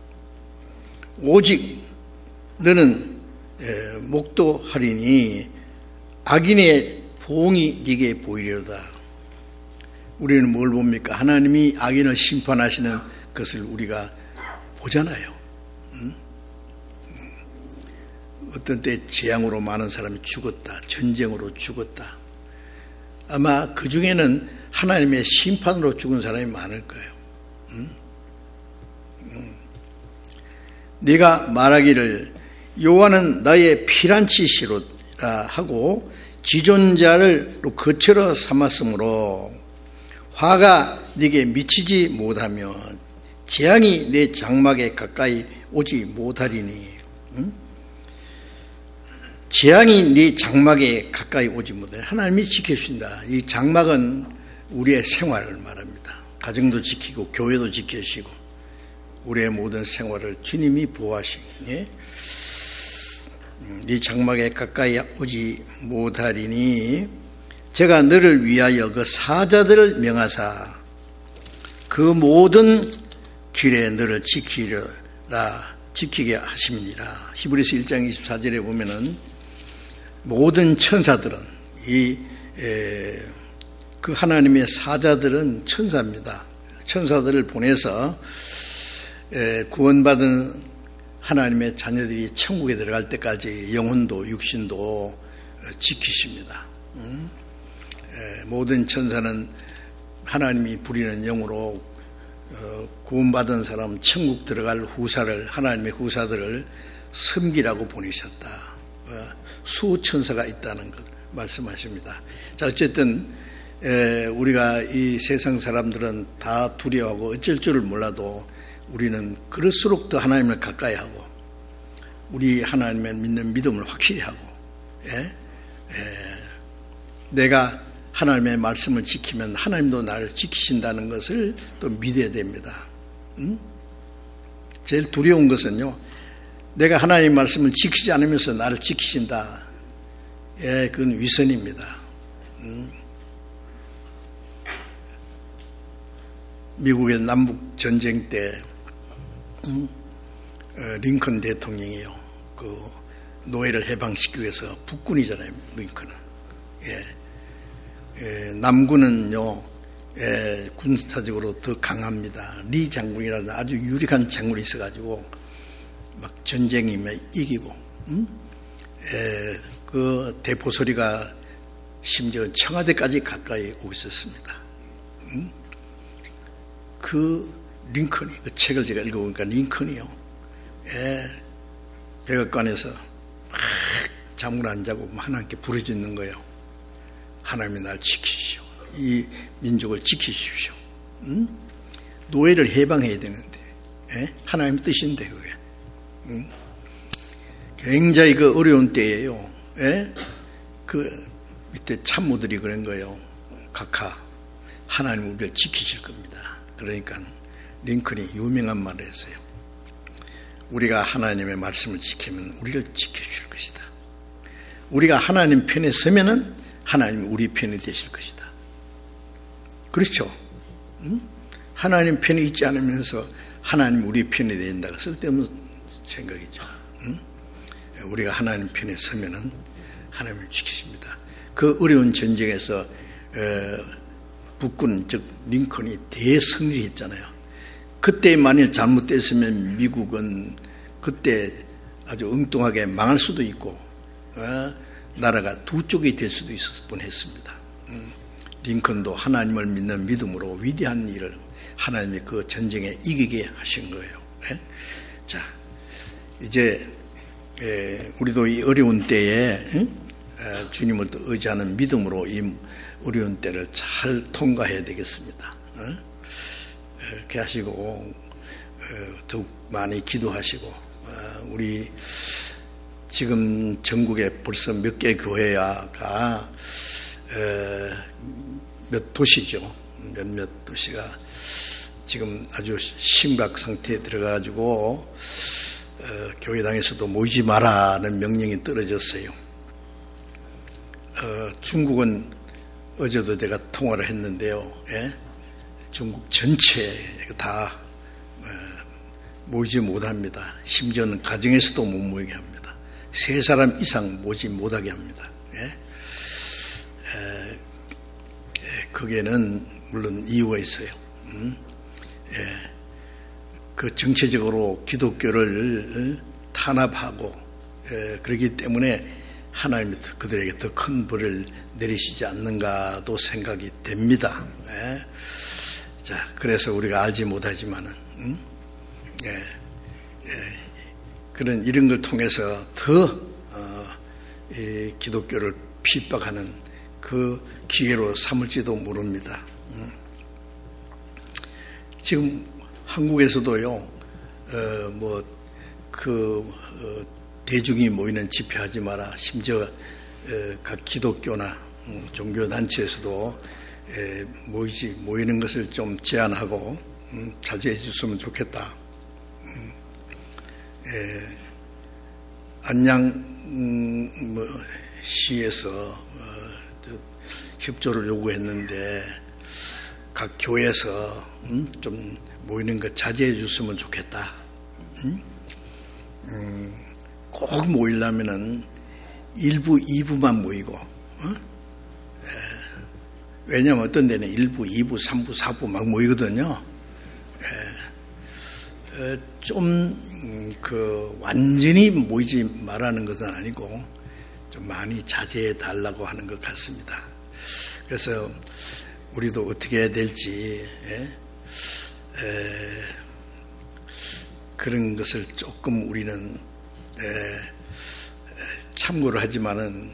오직 너는 예, 목도하리니 악인의 보응이 네게 보이리로다. 우리는 뭘 봅니까? 하나님이 악인을 심판하시는 것을 우리가 보잖아요. 응? 어떤 때 재앙으로 많은 사람이 죽었다. 전쟁으로 죽었다. 아마 그 중에는 하나님의 심판으로 죽은 사람이 많을 거예요. 응? 응. 네가 말하기를 여호와는 나의 피란치시로라 하고 지존자를 거처로 삼았으므로 화가 네게 미치지 못하며 재앙이 내 장막에 가까이 오지 못하리니 응? 재앙이 네 장막에 가까이 오지 못하리니 하나님이 지켜주신다. 이 장막은 우리의 생활을 말합니다. 가정도 지키고 교회도 지켜주시고 우리의 모든 생활을 주님이 보호하시니 네 장막에 가까이 오지 못하리니 제가 너를 위하여 그 사자들을 명하사 그 모든 길에 너를 지키리라 지키게 하심이니라. 히브리서 일 장 이십사 절에 보면은 모든 천사들은 이 그 하나님의 사자들은 천사입니다. 천사들을 보내서 구원받은 하나님의 자녀들이 천국에 들어갈 때까지 영혼도 육신도 지키십니다. 모든 천사는 하나님이 부리는 영으로 구원받은 사람 천국 들어갈 후사를, 하나님의 후사들을 섬기라고 보내셨다. 수천사가 있다는 것 말씀하십니다. 자, 어쨌든 우리가 이 세상 사람들은 다 두려워하고 어쩔 줄을 몰라도 우리는 그럴수록 더 하나님을 가까이 하고 우리 하나님을 믿는 믿음을 확실히 하고 예? 예. 내가 하나님의 말씀을 지키면 하나님도 나를 지키신다는 것을 또 믿어야 됩니다. 응? 제일 두려운 것은요, 내가 하나님의 말씀을 지키지 않으면서 나를 지키신다. 예, 그건 위선입니다. 응? 미국의 남북 전쟁 때 응? 어, 링컨 대통령이요, 그 노예를 해방시키기 위해서 북군이잖아요, 링컨은. 예. 예, 남군은요, 예, 군사적으로 더 강합니다. 리 장군이라는 아주 유력한 장군이 있어가지고 막 전쟁이면 이기고, 음? 예, 그 대포 소리가 심지어 청와대까지 가까이 오고 있었습니다. 음? 그 링컨이, 그 책을 제가 읽어보니까 링컨이요, 예, 백악관에서 막 잠을 안 자고 하나님께 부르짖는 거예요. 하나님이 날 지키시오. 이 민족을 지키십시오. 응? 노예를 해방해야 되는데, 예? 하나님 뜻인데 그게. 응? 굉장히 그 어려운 때예요. 예? 그 밑에 참모들이 그런 거예요. 각하, 하나님 우리를 지키실 겁니다. 그러니까 링컨이 유명한 말을 했어요. 우리가 하나님의 말씀을 지키면 우리를 지켜줄 것이다. 우리가 하나님 편에 서면은 하나님이 우리 편이 되실 것이다. 그렇죠? 응? 하나님 편에 있지 않으면서 하나님 우리 편이 된다고 쓸데없는 생각이죠. 응? 우리가 하나님 편에 서면은 하나님을 지키십니다. 그 어려운 전쟁에서 북군 즉 링컨이 대승리를 했잖아요. 그때 만일 잘못됐으면 미국은 그때 아주 엉뚱하게 망할 수도 있고 어? 나라가 두 쪽이 될 수도 있었을 뻔했습니다. 음, 링컨도 하나님을 믿는 믿음으로 위대한 일을 하나님이 그 전쟁에 이기게 하신 거예요. 예? 자, 이제 에, 우리도 이 어려운 때에 에, 주님을 또 의지하는 믿음으로 이 어려운 때를 잘 통과해야 되겠습니다. 어? 이렇게 하시고 어, 더욱 많이 기도하시고 어, 우리 지금 전국에 벌써 몇 개 교회가 몇 도시죠. 몇몇 도시가 지금 아주 심각 상태에 들어가지고 교회당에서도 모이지 마라는 명령이 떨어졌어요. 중국은 어제도 제가 통화를 했는데요. 중국 전체 다 모이지 못합니다. 심지어는 가정에서도 못 모이게 합니다. 세 사람 이상 모지 못하게 합니다. 예? 에, 에, 거기에는 물론 이유가 있어요. 음? 예. 그 정체적으로 기독교를 탄압하고 에, 그렇기 때문에 하나님이 그들에게 더 큰 벌을 내리시지 않는가도 생각이 됩니다. 예? 자, 그래서 우리가 알지 못하지만은 음? 예. 예. 그런 이런 걸 통해서 더 어, 이 기독교를 핍박하는 그 기회로 삼을지도 모릅니다. 음. 지금 한국에서도요, 어, 뭐 그 어, 대중이 모이는 집회하지 마라. 심지어 어, 각 기독교나 음, 종교 단체에서도 에, 모이지 모이는 것을 좀 제한하고 음, 자제해 줬으면 좋겠다. 예, 안양 음, 뭐, 시에서 어, 협조를 요구했는데 각 교회에서 음, 좀 모이는 것 자제해 줬으면 좋겠다. 음? 음, 꼭 모이려면은 일부, 이부만 모이고, 어? 예, 왜냐하면 어떤 데는 일부, 이부, 삼부, 사부 막 모이거든요. 예, 좀 그 완전히 모이지 말라는 것은 아니고 좀 많이 자제해 달라고 하는 것 같습니다. 그래서 우리도 어떻게 해야 될지 에? 에, 그런 것을 조금 우리는 에, 참고를 하지만은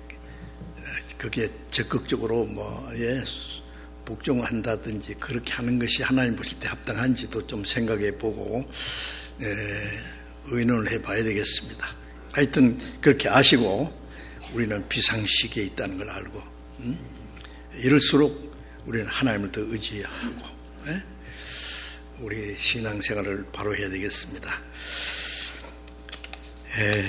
그게 적극적으로 뭐 예, 복종한다든지 그렇게 하는 것이 하나님 보실 때 합당한지도 좀 생각해 보고 에, 의논을 해봐야 되겠습니다. 하여튼 그렇게 아시고 우리는 비상시기에 있다는 걸 알고 음? 이럴수록 우리는 하나님을 더 의지하고 에? 우리 신앙생활을 바로 해야 되겠습니다. 에,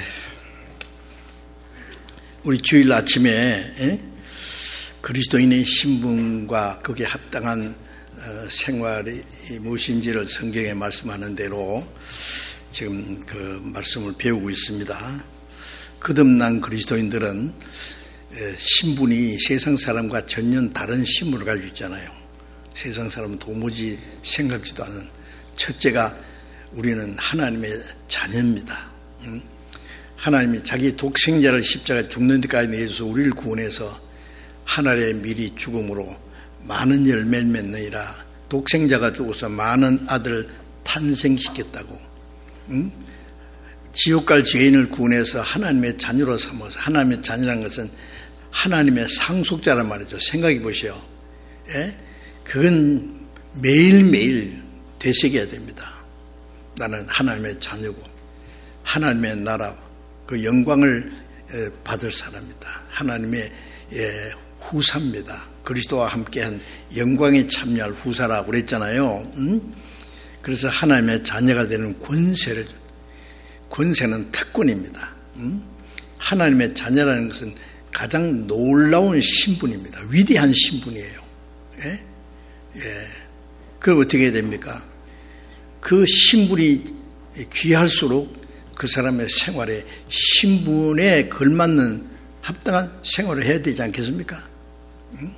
우리 주일 아침에 에? 그리스도인의 신분과 그게 합당한 어, 생활이 무엇인지를 성경에 말씀하는 대로 지금 그 말씀을 배우고 있습니다. 거듭난 그리스도인들은 에, 신분이 세상 사람과 전혀 다른 신분을 가지고 있잖아요. 세상 사람은 도무지 생각지도 않은 첫째가 우리는 하나님의 자녀입니다. 응? 하나님이 자기 독생자를 십자가에 죽는 데까지 내줘서 우리를 구원해서 하늘의 미리 죽음으로 많은 열매를 맺느니라. 독생자가 죽어서 많은 아들을 탄생시켰다고. 응? 지옥갈 죄인을 구원해서 하나님의 자녀로 삼아서, 하나님의 자녀라는 것은 하나님의 상속자란 말이죠. 생각해 보세요. 예? 그건 매일매일 되새겨야 됩니다. 나는 하나님의 자녀고 하나님의 나라 그 영광을 받을 사람이다. 하나님의 후사입니다. 그리스도와 함께한 영광에 참여할 후사라고 그랬잖아요. 음? 그래서 하나님의 자녀가 되는 권세를, 권세는 특권입니다. 음? 하나님의 자녀라는 것은 가장 놀라운 신분입니다. 위대한 신분이에요. 예? 예. 그럼 어떻게 해야 됩니까? 그 신분이 귀할수록 그 사람의 생활에 신분에 걸맞는 합당한 생활을 해야 되지 않겠습니까? 응?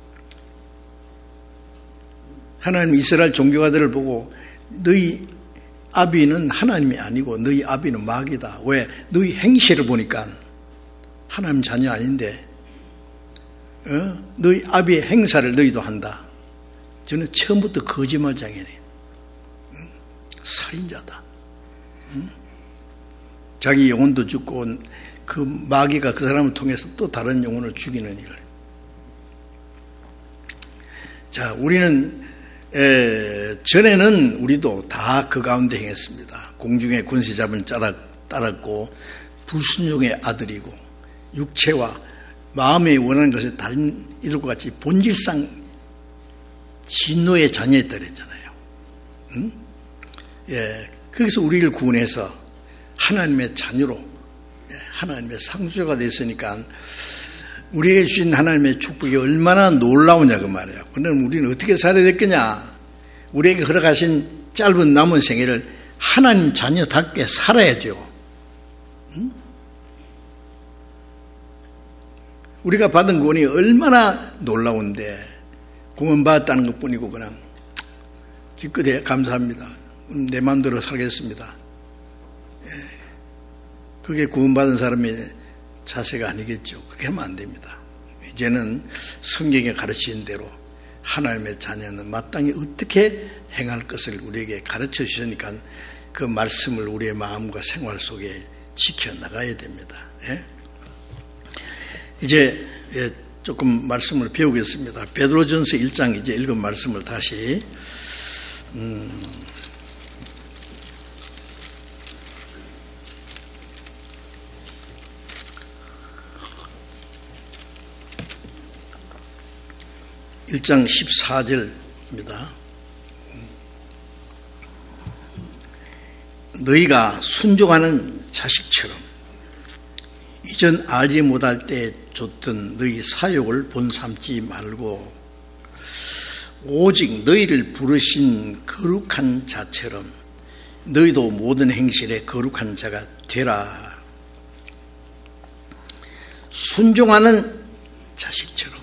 하나님 이스라엘 종교가들을 보고 너희 아비는 하나님이 아니고 너희 아비는 마귀다. 왜? 너희 행실을 보니까 하나님 자녀 아닌데 어? 너희 아비의 행사를 너희도 한다. 저는 처음부터 거짓말장이네. 응? 살인자다. 응? 자기 영혼도 죽고 그 마귀가 그 사람을 통해서 또 다른 영혼을 죽이는 일. 자, 우리는 에, 전에는 우리도 다 그 가운데 행했습니다. 공중의 권세 잡은 따랐고 불순종의 아들이고 육체와 마음에 원하는 것을 다른 이들과 같이 본질상 진노의 자녀였다 그랬잖아요. 응? 예, 거기서 우리를 구원해서 하나님의 자녀로 하나님의 상속자가 됐으니까 우리에게 주신 하나님의 축복이 얼마나 놀라우냐 그 말이에요. 그럼 우리는 어떻게 살아야 됐겠냐? 우리에게 허락하신 짧은 남은 생애를 하나님 자녀답게 살아야죠. 응? 우리가 받은 구원이 얼마나 놀라운데 구원받았다는 것뿐이고 그냥 기껏해 감사합니다. 내 마음대로 살겠습니다. 그게 구원받은 사람의 자세가 아니겠죠. 그렇게 하면 안 됩니다. 이제는 성경에 가르치는 대로 하나님의 자녀는 마땅히 어떻게 행할 것을 우리에게 가르쳐 주시니까 그 말씀을 우리의 마음과 생활 속에 지켜나가야 됩니다. 예? 이제 조금 말씀을 배우겠습니다. 베드로전서 일 장 이제 읽은 말씀을 다시 음, 일 장 십사 절입니다. 너희가 순종하는 자식처럼 이전 알지 못할 때 줬던 너희 사욕을 본삼지 말고 오직 너희를 부르신 거룩한 자처럼 너희도 모든 행실에 거룩한 자가 되라. 순종하는 자식처럼.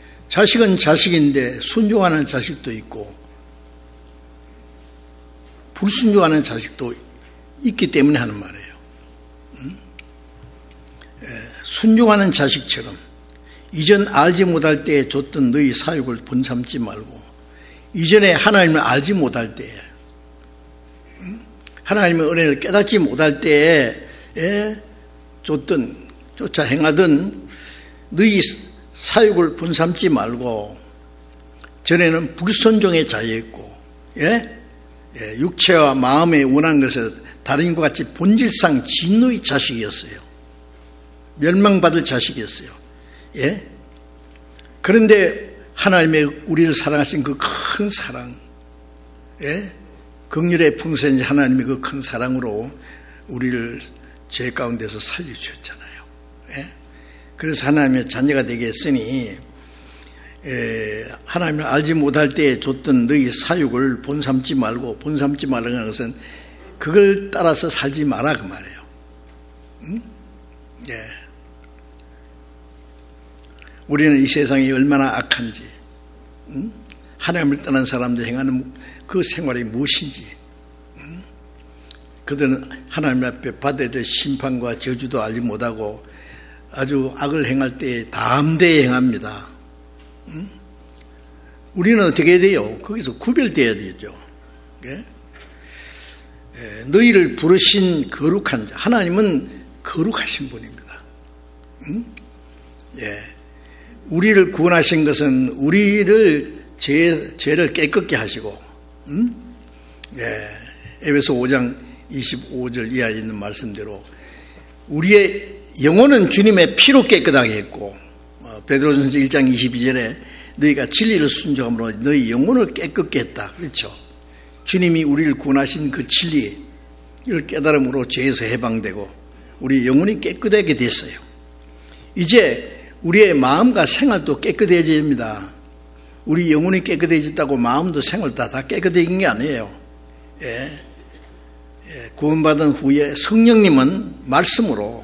자식은 자식인데 순종하는 자식도 있고 불순종하는 자식도 있기 때문에 하는 말이에요. 음? 에, 순종하는 자식처럼 이전 알지 못할 때에 줬던 너희 사육을 본삼지 말고 이전에 하나님을 알지 못할 때에 음? 하나님의 은혜를 깨닫지 못할 때에 에, 줬던 쫓아 행하던 너희 사육을 본삼지 말고 전에는 불순종의 자였고 예? 예, 육체와 마음에 원한 것을 다른과 같이 본질상 진노의 자식이었어요. 멸망받을 자식이었어요. 예? 그런데 하나님의 우리를 사랑하신 그 큰 사랑, 예? 긍휼의 풍성한 하나님의 그 큰 사랑으로 우리를 죄 가운데서 살려주셨잖아요. 예? 그래서 하나님의 자녀가 되게 했으니 에, 하나님을 알지 못할 때에 줬던 너희 사육을 본삼지 말고, 본삼지 말라는 것은 그걸 따라서 살지 마라 그 말이에요. 응? 예. 우리는 이 세상이 얼마나 악한지, 응? 하나님을 떠난 사람들이 행하는 그 생활이 무엇인지, 응? 그들은 하나님 앞에 받아야 될 심판과 저주도 알지 못하고 아주 악을 행할 때에 담대히 행합니다. 응? 우리는 어떻게 돼요? 거기서 구별되어야 되죠. 예? 예, 너희를 부르신 거룩한 자, 하나님은 거룩하신 분입니다. 응? 예, 우리를 구원하신 것은 우리를 죄, 죄를 깨끗게 하시고, 응? 예, 에베소 오 장 이십오 절 이하에 있는 말씀대로 우리의 영혼은 주님의 피로 깨끗하게 했고, 베드로전서 일 장 이십이 절에 너희가 진리를 순종함으로 너희 영혼을 깨끗게 했다. 그렇죠? 주님이 우리를 구원하신 그 진리를 깨달음으로 죄에서 해방되고 우리 영혼이 깨끗하게 됐어요. 이제 우리의 마음과 생활도 깨끗해져야 됩니다. 우리 영혼이 깨끗해졌다고 마음도 생활도 다, 다 깨끗해진 게 아니에요. 예. 예. 구원받은 후에 성령님은 말씀으로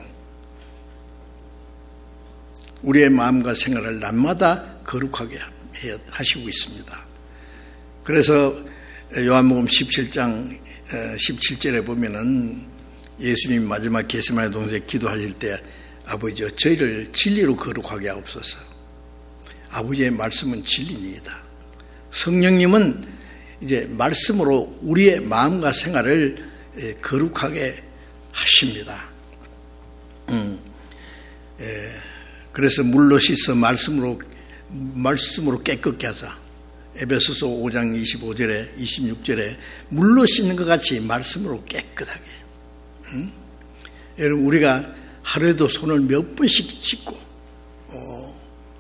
우리의 마음과 생활을 날마다 거룩하게 하시고 있습니다. 그래서 요한복음 십칠 장 십칠 절에 보면은 예수님 마지막 겟세마네 동산에 기도하실 때 아버지여 저희를 진리로 거룩하게 하옵소서. 아버지의 말씀은 진리입니다. 성령님은 이제 말씀으로 우리의 마음과 생활을 거룩하게 하십니다. 음, 예. 그래서 물로 씻어 말씀으로 말씀으로 깨끗게 하자. 에베소서 오 장 이십오 절에 이십육 절에 물로 씻는 것 같이 말씀으로 깨끗하게. 응? 여러분 우리가 하루에도 손을 몇 번씩 씻고 어,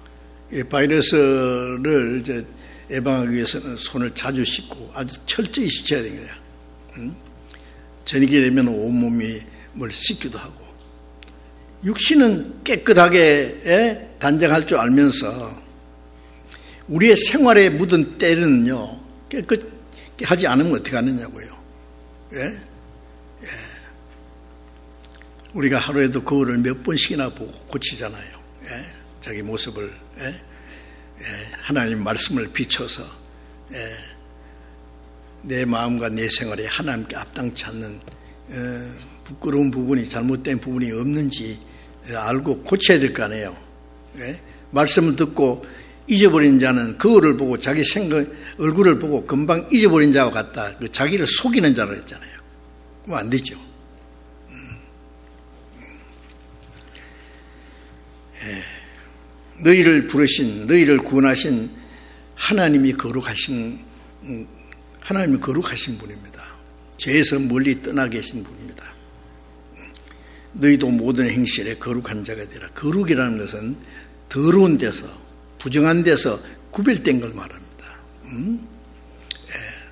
바이러스를 이제 예방하기 위해서는 손을 자주 씻고 아주 철저히 씻어야 되는 거야. 응? 저녁이 되면 온몸이 뭘 씻기도 하고. 육신은 깨끗하게 단장할 줄 알면서 우리의 생활에 묻은 때는요 깨끗하게 하지 않으면 어떻게 하느냐고요. 예? 예. 우리가 하루에도 거울을 몇 번씩이나 보고 고치잖아요. 예? 자기 모습을 예? 예. 하나님 말씀을 비춰서 예. 내 마음과 내 생활에 하나님께 앞당치 않는 예. 부끄러운 부분이 잘못된 부분이 없는지 알고 고쳐야 될 거 아니에요. 예? 말씀을 듣고 잊어버린 자는 거울을 보고 자기 생각, 얼굴을 보고 금방 잊어버린 자와 같다. 그 자기를 속이는 자라 했잖아요. 그럼 안 되죠. 음. 예. 너희를 부르신, 너희를 구원하신 하나님이 거룩하신, 하나님이 거룩하신 분입니다. 죄에서 멀리 떠나 계신 분입니다. 너희도 모든 행실에 거룩한 자가 되라. 거룩이라는 것은 더러운 데서, 부정한 데서 구별된 걸 말합니다. 음? 예.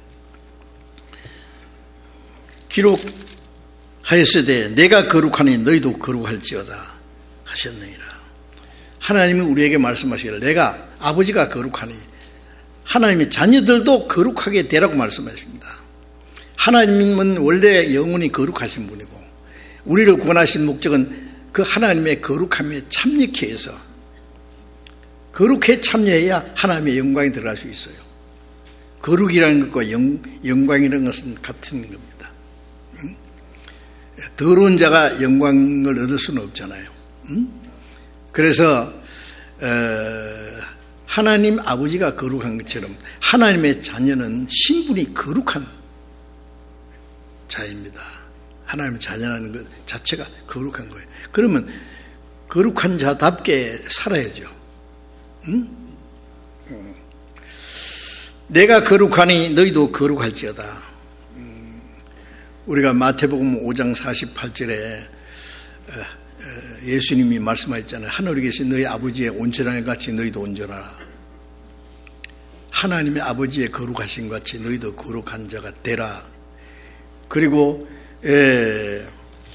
기록하였으되 내가 거룩하니 너희도 거룩할지어다 하셨느니라. 하나님이 우리에게 말씀하시기를 내가 아버지가 거룩하니 하나님의 자녀들도 거룩하게 되라고 말씀하십니다. 하나님은 원래 영원히 거룩하신 분이고 우리를 구원하신 목적은 그 하나님의 거룩함에 참여케 해서 거룩해 참여해야 하나님의 영광이 들어갈 수 있어요. 거룩이라는 것과 영, 영광이라는 것은 같은 겁니다. 응? 더러운 자가 영광을 얻을 수는 없잖아요. 응? 그래서 어, 하나님 아버지가 거룩한 것처럼 하나님의 자녀는 신분이 거룩한 자입니다. 하나님의 자녀라는 것 자체가 거룩한 거예요. 그러면 거룩한 자답게 살아야죠. 응? 응. 내가 거룩하니 너희도 거룩할지어다. 음, 우리가 마태복음 오 장 사십팔 절에 예수님이 말씀하셨잖아요. 하늘에 계신 너희 아버지의 온전함 같이 너희도 온전하라. 하나님의 아버지의 거룩하신 같이 너희도 거룩한 자가 되라. 그리고 에,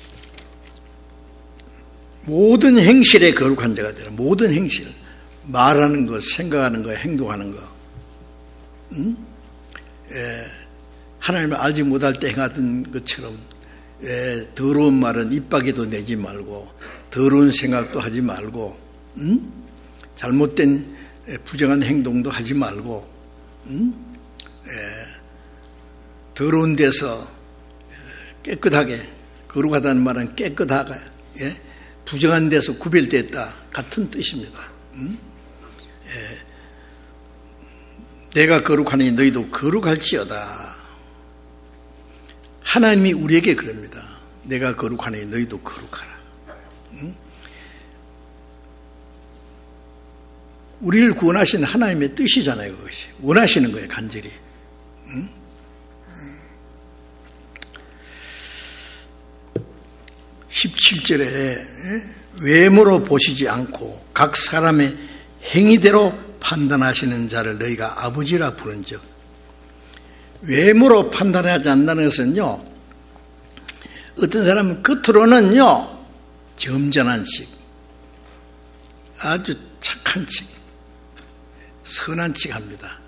모든 행실에 거룩한 자가 되라. 모든 행실, 말하는 것, 생각하는 것, 행동하는 것. 응? 에, 하나님을 알지 못할 때 행하던 것처럼 에, 더러운 말은 입 밖에도 내지 말고 더러운 생각도 하지 말고 응? 잘못된 부정한 행동도 하지 말고 응? 에, 더러운 데서 깨끗하게, 거룩하다는 말은 깨끗하게, 예? 부정한 데서 구별됐다 같은 뜻입니다. 응? 예. 내가 거룩하니 너희도 거룩할지어다. 하나님이 우리에게 그럽니다. 내가 거룩하니 너희도 거룩하라. 응? 우리를 구원하신 하나님의 뜻이잖아요. 그것이 원하시는 거예요. 간절히. 응? 십칠 절에 외모로 보시지 않고 각 사람의 행위대로 판단하시는 자를 너희가 아버지라 부른즉, 외모로 판단하지 않는다는 것은요, 어떤 사람은 겉으로는요 점잖은 척, 아주 착한 척, 선한 척 합니다.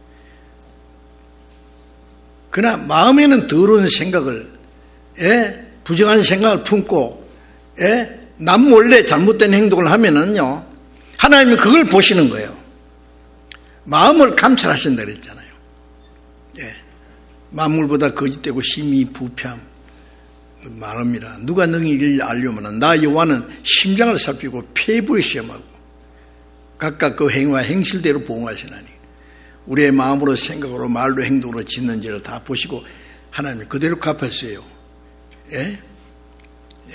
그러나 마음에는 더러운 생각을, 예? 부정한 생각을 품고, 예? 남 몰래 잘못된 행동을 하면은요, 하나님이 그걸 보시는 거예요. 마음을 감찰하신다 그랬잖아요. 예. 만물보다 거짓되고 심히 부패함 말합니다. 누가 능히 이를 알려면 나 여호와는 심장을 살피고 폐부를 시험하고 각각 그 행위와 행실대로 보응하시나니, 우리의 마음으로 생각으로 말로 행동으로 짓는 죄를 다 보시고 하나님이 그대로 갚았어요. 예? 예.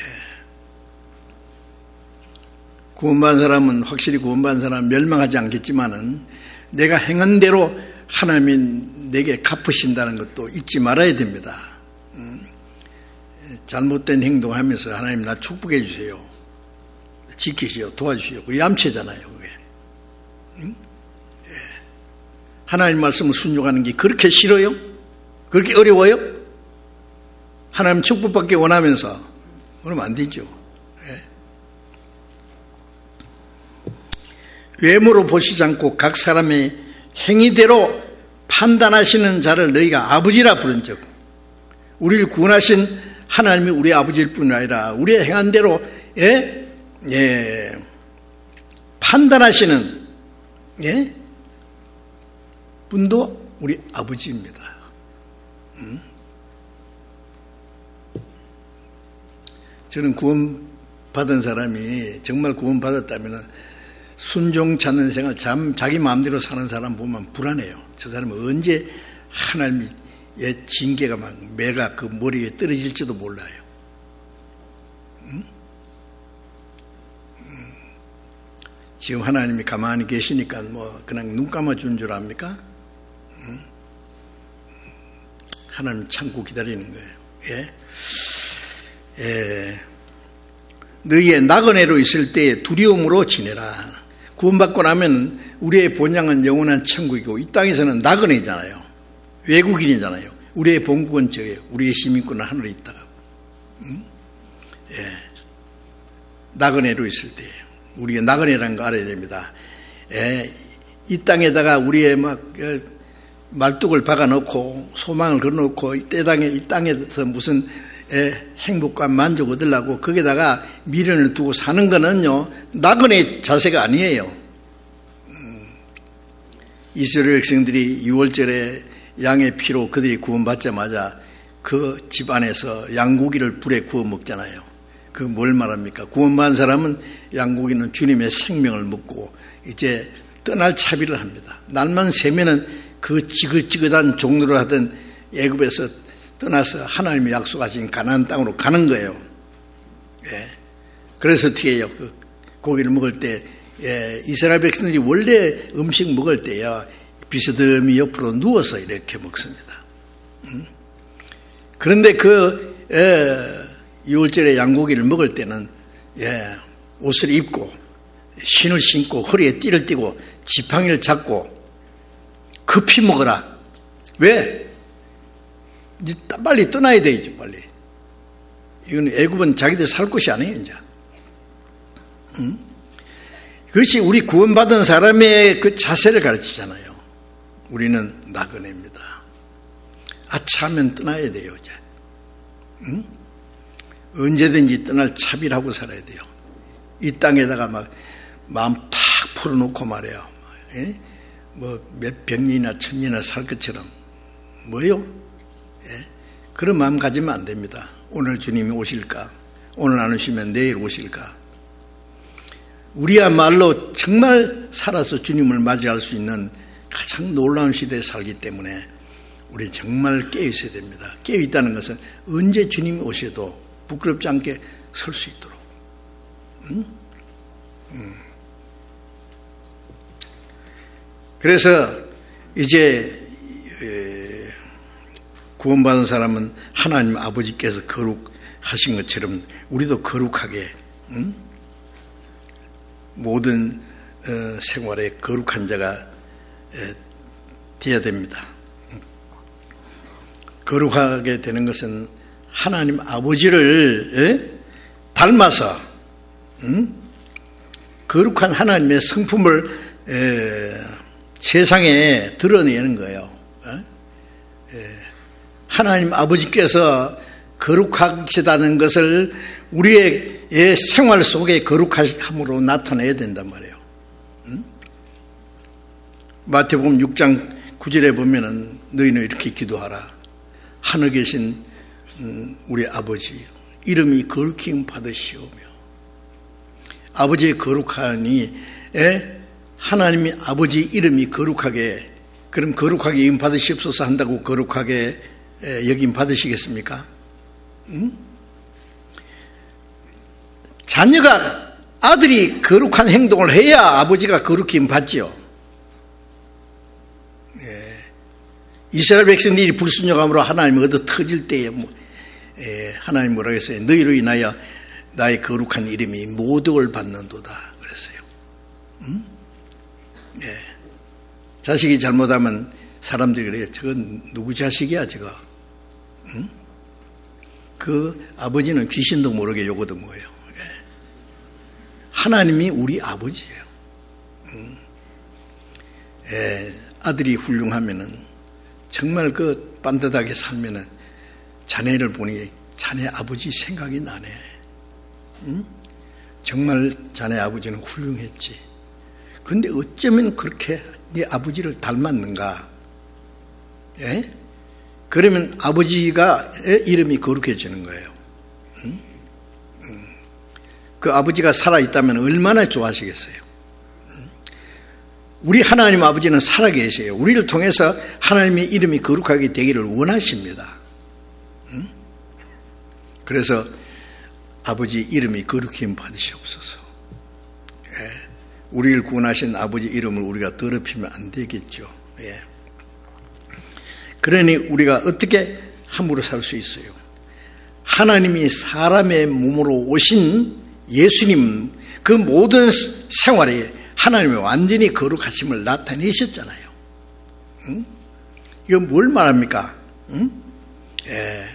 구원받은 사람은, 확실히 구원받은 사람은 멸망하지 않겠지만은 내가 행한 대로 하나님이 내게 갚으신다는 것도 잊지 말아야 됩니다. 음. 잘못된 행동하면서 하나님 나 축복해 주세요, 지키시오, 도와주시오, 그 얌체잖아요 그게. 음? 예. 하나님 말씀을 순종하는 게 그렇게 싫어요? 그렇게 어려워요? 하나님 축복받기 원하면서 그러면 안 되죠. 예. 외모로 보시지 않고 각 사람의 행위대로 판단하시는 자를 너희가 아버지라 부른즉, 우리를 구원하신 하나님이 우리 아버지일 뿐 아니라 우리의 행한 대로 예? 예. 판단하시는 예? 분도 우리 아버지입니다. 음? 저는 구원받은 사람이 정말 구원받았다면 순종 찾는 생활, 참 자기 마음대로 사는 사람 보면 불안해요. 저 사람은 언제 하나님의 징계가 막 매가 그 머리에 떨어질지도 몰라요. 응? 응. 지금 하나님이 가만히 계시니까 뭐 그냥 눈 감아준 줄 압니까? 응? 하나님 참고 기다리는 거예요. 예? 예. 너희의 나그네로 있을 때 두려움으로 지내라. 구원받고 나면 우리의 본향은 영원한 천국이고 이 땅에서는 나그네잖아요. 외국인이잖아요. 우리의 본국은 저예요. 우리의 시민권은 하늘에 있다가. 응? 예. 나그네로 있을 때 우리가 나그네라는 거 알아야 됩니다. 예. 이 땅에다가 우리의 막 말뚝을 박아놓고 소망을 걸어놓고 이 땅에 이 땅에서 무슨 행복과 만족 얻으려고 거기다가 미련을 두고 사는 거는요 나그네 자세가 아니에요. 이스라엘 백성들이 유월절에 양의 피로 그들이 구원받자마자 그 집안에서 양고기를 불에 구워 먹잖아요. 그 뭘 말합니까? 구원받은 사람은 양고기는 주님의 생명을 먹고 이제 떠날 차비를 합니다. 날만 새면은 그 지긋지긋한 종로를 하던 애굽에서 떠나서 하나님이 약속하신 가나안 땅으로 가는 거예요. 예. 그래서 어떻게 해요? 그 고기를 먹을 때 예, 이스라엘 백성들이 원래 음식 먹을 때야 비스듬히 옆으로 누워서 이렇게 먹습니다. 음? 그런데 그 예, 유월절에 양고기를 먹을 때는 예, 옷을 입고 신을 신고 허리에 띠를 띠고 지팡이를 잡고 급히 먹어라. 왜? 빨리 떠나야 되죠. 빨리. 이건 애굽은 자기들 살 곳이 아니에요. 이제. 응? 그것이 우리 구원받은 사람의 그 자세를 가르치잖아요. 우리는 나그네입니다. 아차하면 떠나야 돼요. 이제. 응? 언제든지 떠날 차비라고 살아야 돼요. 이 땅에다가 막 마음 팍 풀어놓고 말이에요. 예? 뭐 몇 백년이나 천년이나 살 것처럼 뭐요? 예? 그런 마음 가지면 안 됩니다. 오늘 주님이 오실까? 오늘 안 오시면 내일 오실까? 우리야말로 정말 살아서 주님을 맞이할 수 있는 가장 놀라운 시대에 살기 때문에 우리 정말 깨어 있어야 됩니다. 깨어 있다는 것은 언제 주님이 오셔도 부끄럽지 않게 설 수 있도록. 응? 응. 그래서 이제 구원받은 사람은 하나님 아버지께서 거룩하신 것처럼 우리도 거룩하게 응? 모든 생활에 거룩한 자가 되어야 됩니다. 거룩하게 되는 것은 하나님 아버지를 닮아서 응? 거룩한 하나님의 성품을 세상에 드러내는 거예요. 하나님 아버지께서 거룩하시다는 것을 우리의 생활 속에 거룩함으로 나타내야 된단 말이에요. 응? 마태복음 육 장 구 절에 보면은 너희는 이렇게 기도하라. 하늘에 계신 우리 아버지 이름이 거룩히 받으시오며 아버지의 거룩하니 하나님이 아버지 이름이 거룩하게 그럼 거룩하게 이름 받으시옵소서 한다고 거룩하게 여김 받으시겠습니까? 응? 자녀가 아들이 거룩한 행동을 해야 아버지가 거룩히 여김 받지요. 예. 이스라엘 백성들이 불순종함으로 하나님을 얻어 터질 때에 뭐, 예, 하나님 뭐라고 했어요? 너희로 인하여 나의 거룩한 이름이 모독을 받는도다 그랬어요. 응? 예. 자식이 잘못하면 사람들이 그래요. 저건 누구 자식이야 저거? 응? 그 아버지는 귀신도 모르게 요거도 뭐예요. 예. 하나님이 우리 아버지예요. 응? 예. 아들이 훌륭하면은 정말 그 반듯하게 살면은 자네를 보니 자네 아버지 생각이 나네. 응? 정말 자네 아버지는 훌륭했지. 근데 어쩌면 그렇게 네 아버지를 닮았는가? 예? 그러면 아버지가 이름이 거룩해지는 거예요. 응? 응. 그 아버지가 살아있다면 얼마나 좋아하시겠어요? 응? 우리 하나님 아버지는 살아계세요. 우리를 통해서 하나님의 이름이 거룩하게 되기를 원하십니다. 응? 그래서 아버지 이름이 거룩히 받으시옵소서. 예. 우리를 구원하신 아버지 이름을 우리가 더럽히면 안 되겠죠. 예. 그러니 우리가 어떻게 함부로 살 수 있어요? 하나님이 사람의 몸으로 오신 예수님 그 모든 생활에 하나님의 완전히 거룩하심을 나타내셨잖아요. 응? 이건 뭘 말합니까? 응? 예.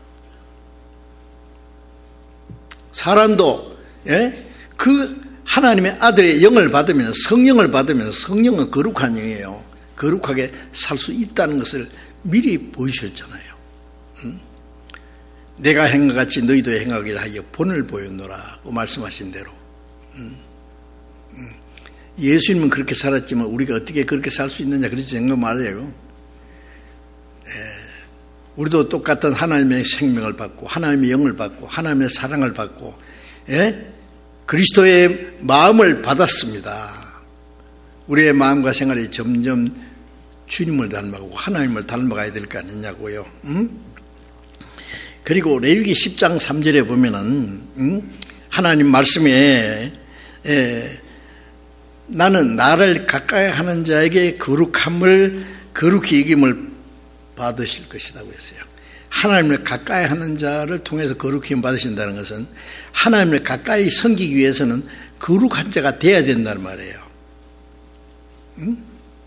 사람도 예? 그 하나님의 아들의 영을 받으면 성령을 받으면 성령은 거룩한 영이에요. 거룩하게 살 수 있다는 것을 미리 보여주셨잖아요. 응? 내가 행하같이 너희도 행하기를 하여 본을 보였노라 고 말씀하신 대로 응? 응. 예수님은 그렇게 살았지만 우리가 어떻게 그렇게 살 수 있느냐 그렇게 생각 말이에요. 예, 우리도 똑같은 하나님의 생명을 받고 하나님의 영을 받고 하나님의 사랑을 받고 예? 그리스도의 마음을 받았습니다. 우리의 마음과 생활이 점점 주님을 닮아가고 하나님을 닮아가야 될 거 아니냐고요. 응? 그리고 레위기 십 장 삼 절에 보면은 응? 하나님 말씀에 예, 나는 나를 가까이 하는 자에게 거룩함을 거룩히 여김을 받으실 것이라고 했어요. 하나님을 가까이 하는 자를 통해서 거룩히 받으신다는 것은 하나님을 가까이 섬기기 위해서는 거룩한 자가 돼야 된다는 말이에요. 응?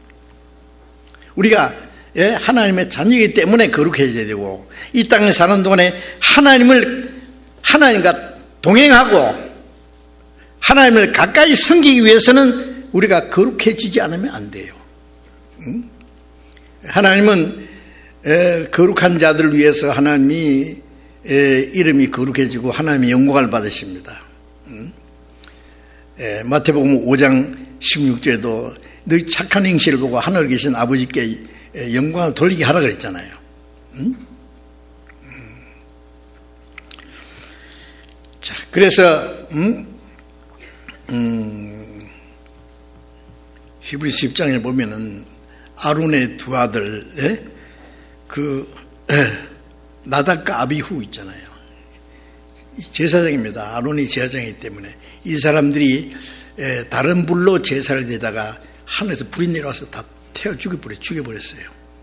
우리가 예, 하나님의 자녀이기 때문에 거룩해져야 되고 이 땅에 사는 동안에 하나님을 하나님과 동행하고 하나님을 가까이 섬기기 위해서는 우리가 거룩해지지 않으면 안 돼요. 응? 하나님은 에, 거룩한 자들을 위해서 하나님이 에, 이름이 거룩해지고 하나님의 영광을 받으십니다. 응? 에, 마태복음 오 장 십육 절에도 너희 착한 행실을 보고 하늘에 계신 아버지께 영광을 돌리게 하라 그랬잖아요. 응? 음. 자, 그래서 음, 음, 히브리서 십 장에 보면은 아론의 두 아들, 예? 그 예, 나답과 아비후 있잖아요. 제사장입니다. 아론이 제사장이기 때문에 이 사람들이 예, 다른 불로 제사를 드리다가 하늘에서 불이 내려와서 다 태워 죽여버려, 죽여버렸어요.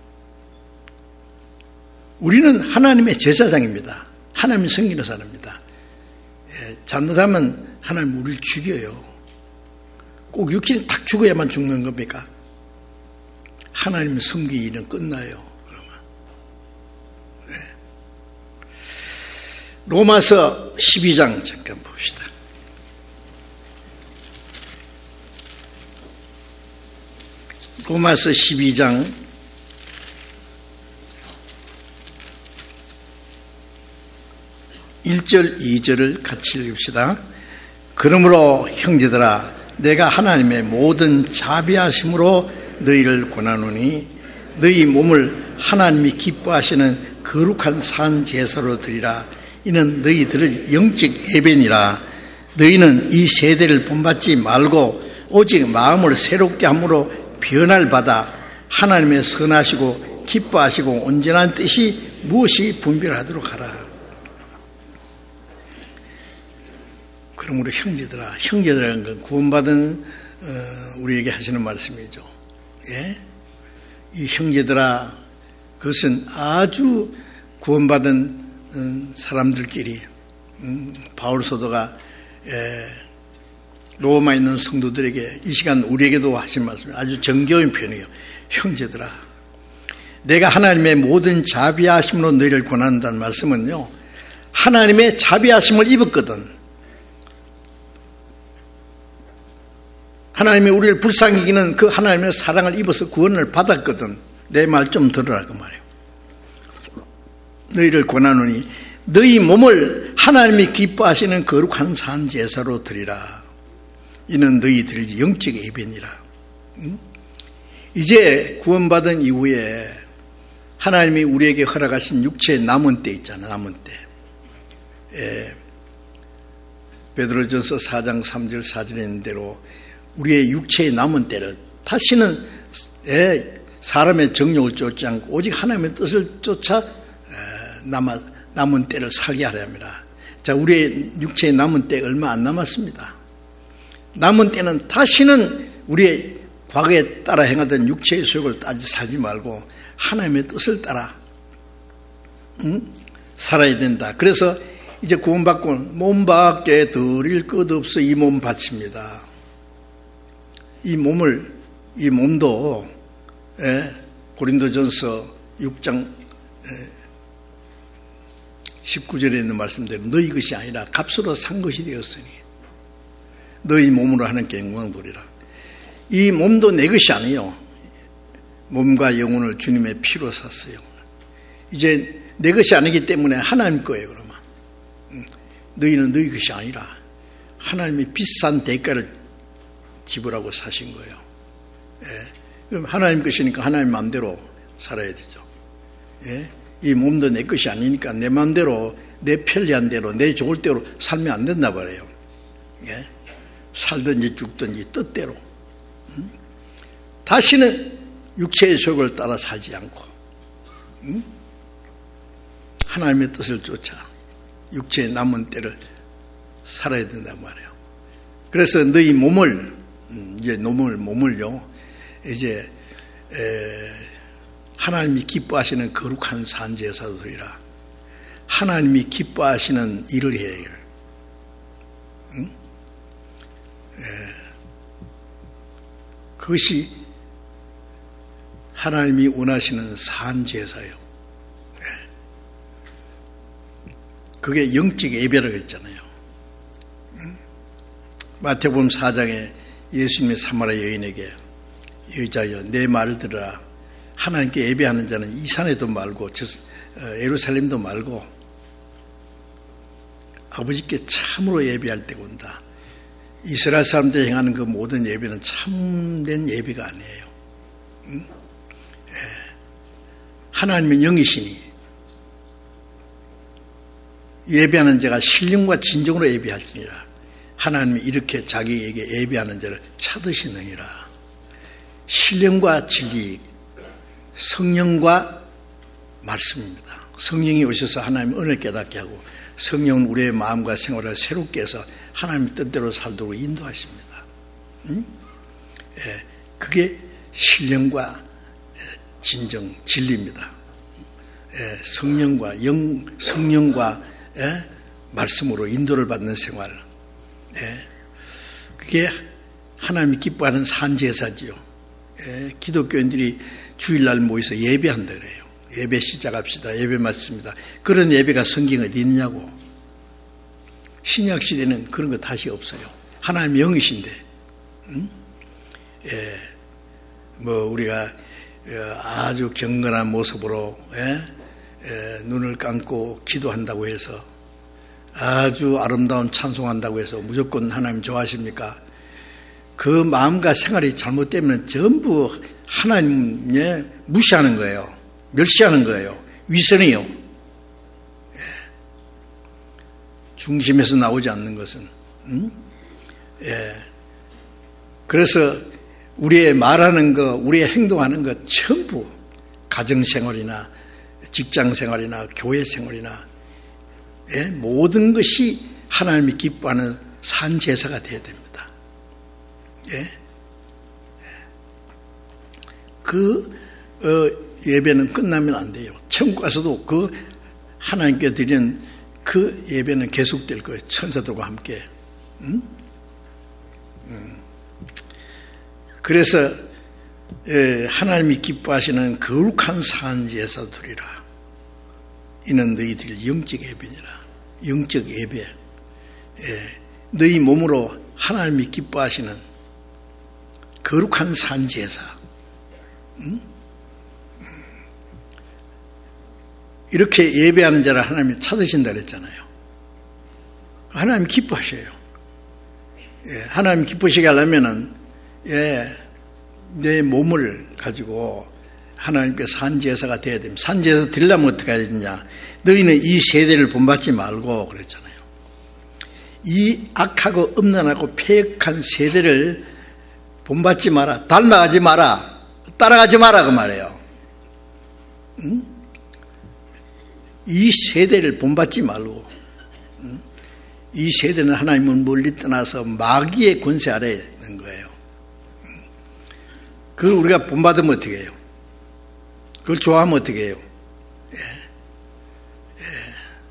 우리는 하나님의 제사장입니다. 하나님의 섬기는 사람입니다. 예, 잘못하면 하나님 우리를 죽여요. 꼭 육신이 탁 죽어야만 죽는 겁니까? 하나님의 섬기기 일은 끝나요. 그러면. 네. 로마서 십이 장 잠깐 봅시다. 로마서 십이 장 일 절 이 절을 같이 읽읍시다. 그러므로 형제들아 내가 하나님의 모든 자비하심으로 너희를 권하노니 너희 몸을 하나님이 기뻐하시는 거룩한 산 제사로 드리라. 이는 너희들의 영적 예배니라. 너희는 이 세대를 본받지 말고 오직 마음을 새롭게 함으로 변화를 받아 하나님의 선하시고 기뻐하시고 온전한 뜻이 무엇이 분별하도록 하라. 그러므로 형제들아, 형제들이라는 건 구원받은 어, 우리에게 하시는 말씀이죠. 예? 이 형제들아, 그것은 아주 구원받은 음, 사람들끼리 음, 바울 사도가 예, 로마에 있는 성도들에게 이 시간 우리에게도 하신 말씀이 아주 정겨운 표현이에요. 형제들아, 내가 하나님의 모든 자비하심으로 너희를 권한다는 말씀은요, 하나님의 자비하심을 입었거든. 하나님이 우리를 불쌍히 여기는 그 하나님의 사랑을 입어서 구원을 받았거든. 내 말 좀 들으라 그 말이에요. 너희를 권하노니 너희 몸을 하나님이 기뻐하시는 거룩한 산 제사로 드리라. 이는 너희들의 영적 예배니라. 응? 이제 구원받은 이후에 하나님이 우리에게 허락하신 육체의 남은 때 있잖아. 남은 때. 예. 베드로전서 사 장 삼 절 사 절에 있는 대로 우리의 육체의 남은 때를 다시는 사람의 정욕을 쫓지 않고 오직 하나님의 뜻을 쫓아 남아, 남은 때를 살게 하려 합니다. 자, 우리의 육체의 남은 때 얼마 안 남았습니다. 남은 때는 다시는 우리의 과거에 따라 행하던 육체의 소욕을 따지 살지 말고 하나님의 뜻을 따라 응? 살아야 된다. 그래서 이제 구원받고 몸밖에 드릴 것 없어 이 몸 바칩니다. 이 몸을, 이 몸도, 예, 고린도전서 육 장 예, 십구 절에 있는 말씀대로 너희 것이 아니라 값으로 산 것이 되었으니 너희 몸으로 하나님께 영광 돌리라. 이 몸도 내 것이 아니에요. 몸과 영혼을 주님의 피로 샀어요. 이제 내 것이 아니기 때문에 하나님 거예요. 그러면 너희는 너희 것이 아니라 하나님의 비싼 대가를 지불하고 사신 거예요. 예. 그럼 하나님 것이니까 하나님 마음대로 살아야 되죠. 예. 이 몸도 내 것이 아니니까 내 마음대로, 내 편리한 대로, 내 좋을 대로 살면 안 된다 말이에요. 예. 살든지 죽든지 뜻대로. 음? 다시는 육체의 소욕을 따라 살지 않고 음? 하나님의 뜻을 쫓아 육체의 남은 때를 살아야 된단 말이에요. 그래서 너희 몸을 이제 몸을 몸을요 이제 에, 하나님이 기뻐하시는 거룩한 산제사도 드리라. 하나님이 기뻐하시는 일을 해요. 응? 에, 그것이 하나님이 원하시는 산제사예요. 예. 그게 영적 예배라고 했잖아요. 응? 마태복음 사 장에 예수님이 사마리아 여인에게 여자여 내 말을 들으라. 하나님께 예배하는 자는 이 산에도 말고 예루살렘도 말고 아버지께 참으로 예배할 때가 온다. 이스라엘 사람들이 행하는 그 모든 예배는 참된 예배가 아니에요. 응? 예. 하나님의 영이시니 예배하는 자가 신령과 진정으로 예배할지니라. 하나님이 이렇게 자기에게 예배하는 자를 찾으시느니라. 신령과 진리, 성령과 말씀입니다. 성령이 오셔서 하나님의 은혜를 깨닫게 하고 성령은 우리의 마음과 생활을 새롭게 해서 하나님의 뜻대로 살도록 인도하십니다. 응? 예, 그게 신령과 진정, 진리입니다. 예, 성령과 영, 성령과 예, 말씀으로 인도를 받는 생활. 예, 그게 하나님이 기뻐하는 산제사지요. 예, 기독교인들이 주일날 모여서 예배한다 그래요. 예배 시작합시다. 예배 맞습니다. 그런 예배가 성경에 어디 있느냐고. 신약시대는 그런 거 다시 없어요. 하나님 영이신데 응? 예, 뭐 우리가 아주 경건한 모습으로 예? 예, 눈을 감고 기도한다고 해서 아주 아름다운 찬송한다고 해서 무조건 하나님 좋아하십니까? 그 마음과 생활이 잘못되면 전부 하나님에 무시하는 거예요. 멸시하는 거예요. 위선이요. 예. 중심에서 나오지 않는 것은. 음? 예. 그래서 우리의 말하는 것, 우리의 행동하는 것 전부 가정생활이나 직장생활이나 교회생활이나 예? 모든 것이 하나님이 기뻐하는 산제사가 되어야 됩니다. 예? 그 어, 예배는 끝나면 안 돼요. 천국 가서도 그 하나님께 드리는 그 예배는 계속될 거예요. 천사들과 함께. 응? 음. 그래서 예, 하나님이 기뻐하시는 거룩한 산제사 드리라. 이는 너희들 영적 예배니라. 영적 예배. 예, 너희 몸으로 하나님이 기뻐하시는 거룩한 산제사. 응? 이렇게 예배하는 자를 하나님이 찾으신다 그랬잖아요. 하나님 기뻐하셔요. 예, 하나님 기쁘시게 하려면은 예, 내 몸을 가지고 하나님께 산제사가 돼야 됩니다. 산제사 드리려면 어떻게 해야 되느냐? 너희는 이 세대를 본받지 말고 그랬잖아요. 이 악하고 음란하고 폐역한 세대를 본받지 마라. 닮아가지 마라. 따라가지 마라 그 말이에요. 응? 이 세대를 본받지 말고 응? 이 세대는 하나님을 멀리 떠나서 마귀의 권세 아래에 있는 거예요. 응? 그걸 우리가 본받으면 어떻게 해요? 그걸 좋아하면 어떻게 해요? 예. 예.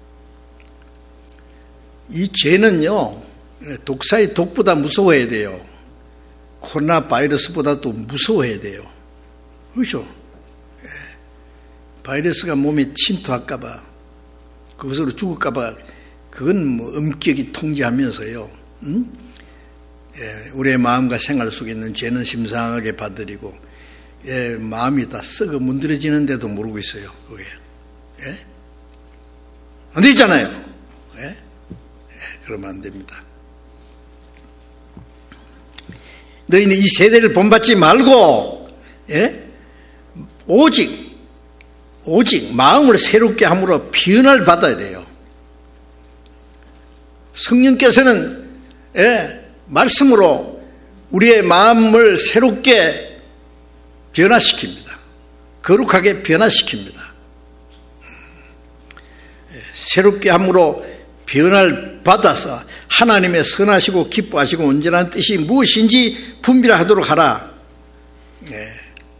이 죄는요 독사의 독보다 무서워야 돼요. 코로나 바이러스보다도 무서워야 돼요. 그렇죠? 예. 바이러스가 몸에 침투할까봐 그것으로 죽을까봐 그건 뭐 엄격히 통제하면서요. 응? 예. 우리의 마음과 생활 속에 있는 죄는 심상하게 봐드리고 예, 마음이 다 썩어 문드러지는데도 모르고 있어요. 그게 예? 안 되잖아요. 예? 예, 그러면 안 됩니다. 너희는 이 세대를 본받지 말고, 예? 오직, 오직 마음을 새롭게 함으로 변화를 받아야 돼요. 성령께서는, 예, 말씀으로 우리의 마음을 새롭게 변화시킵니다. 거룩하게 변화시킵니다. 새롭게 함으로 변화를 받아서 하나님의 선하시고 기뻐하시고 온전한 뜻이 무엇인지 분별하도록 하라. 네.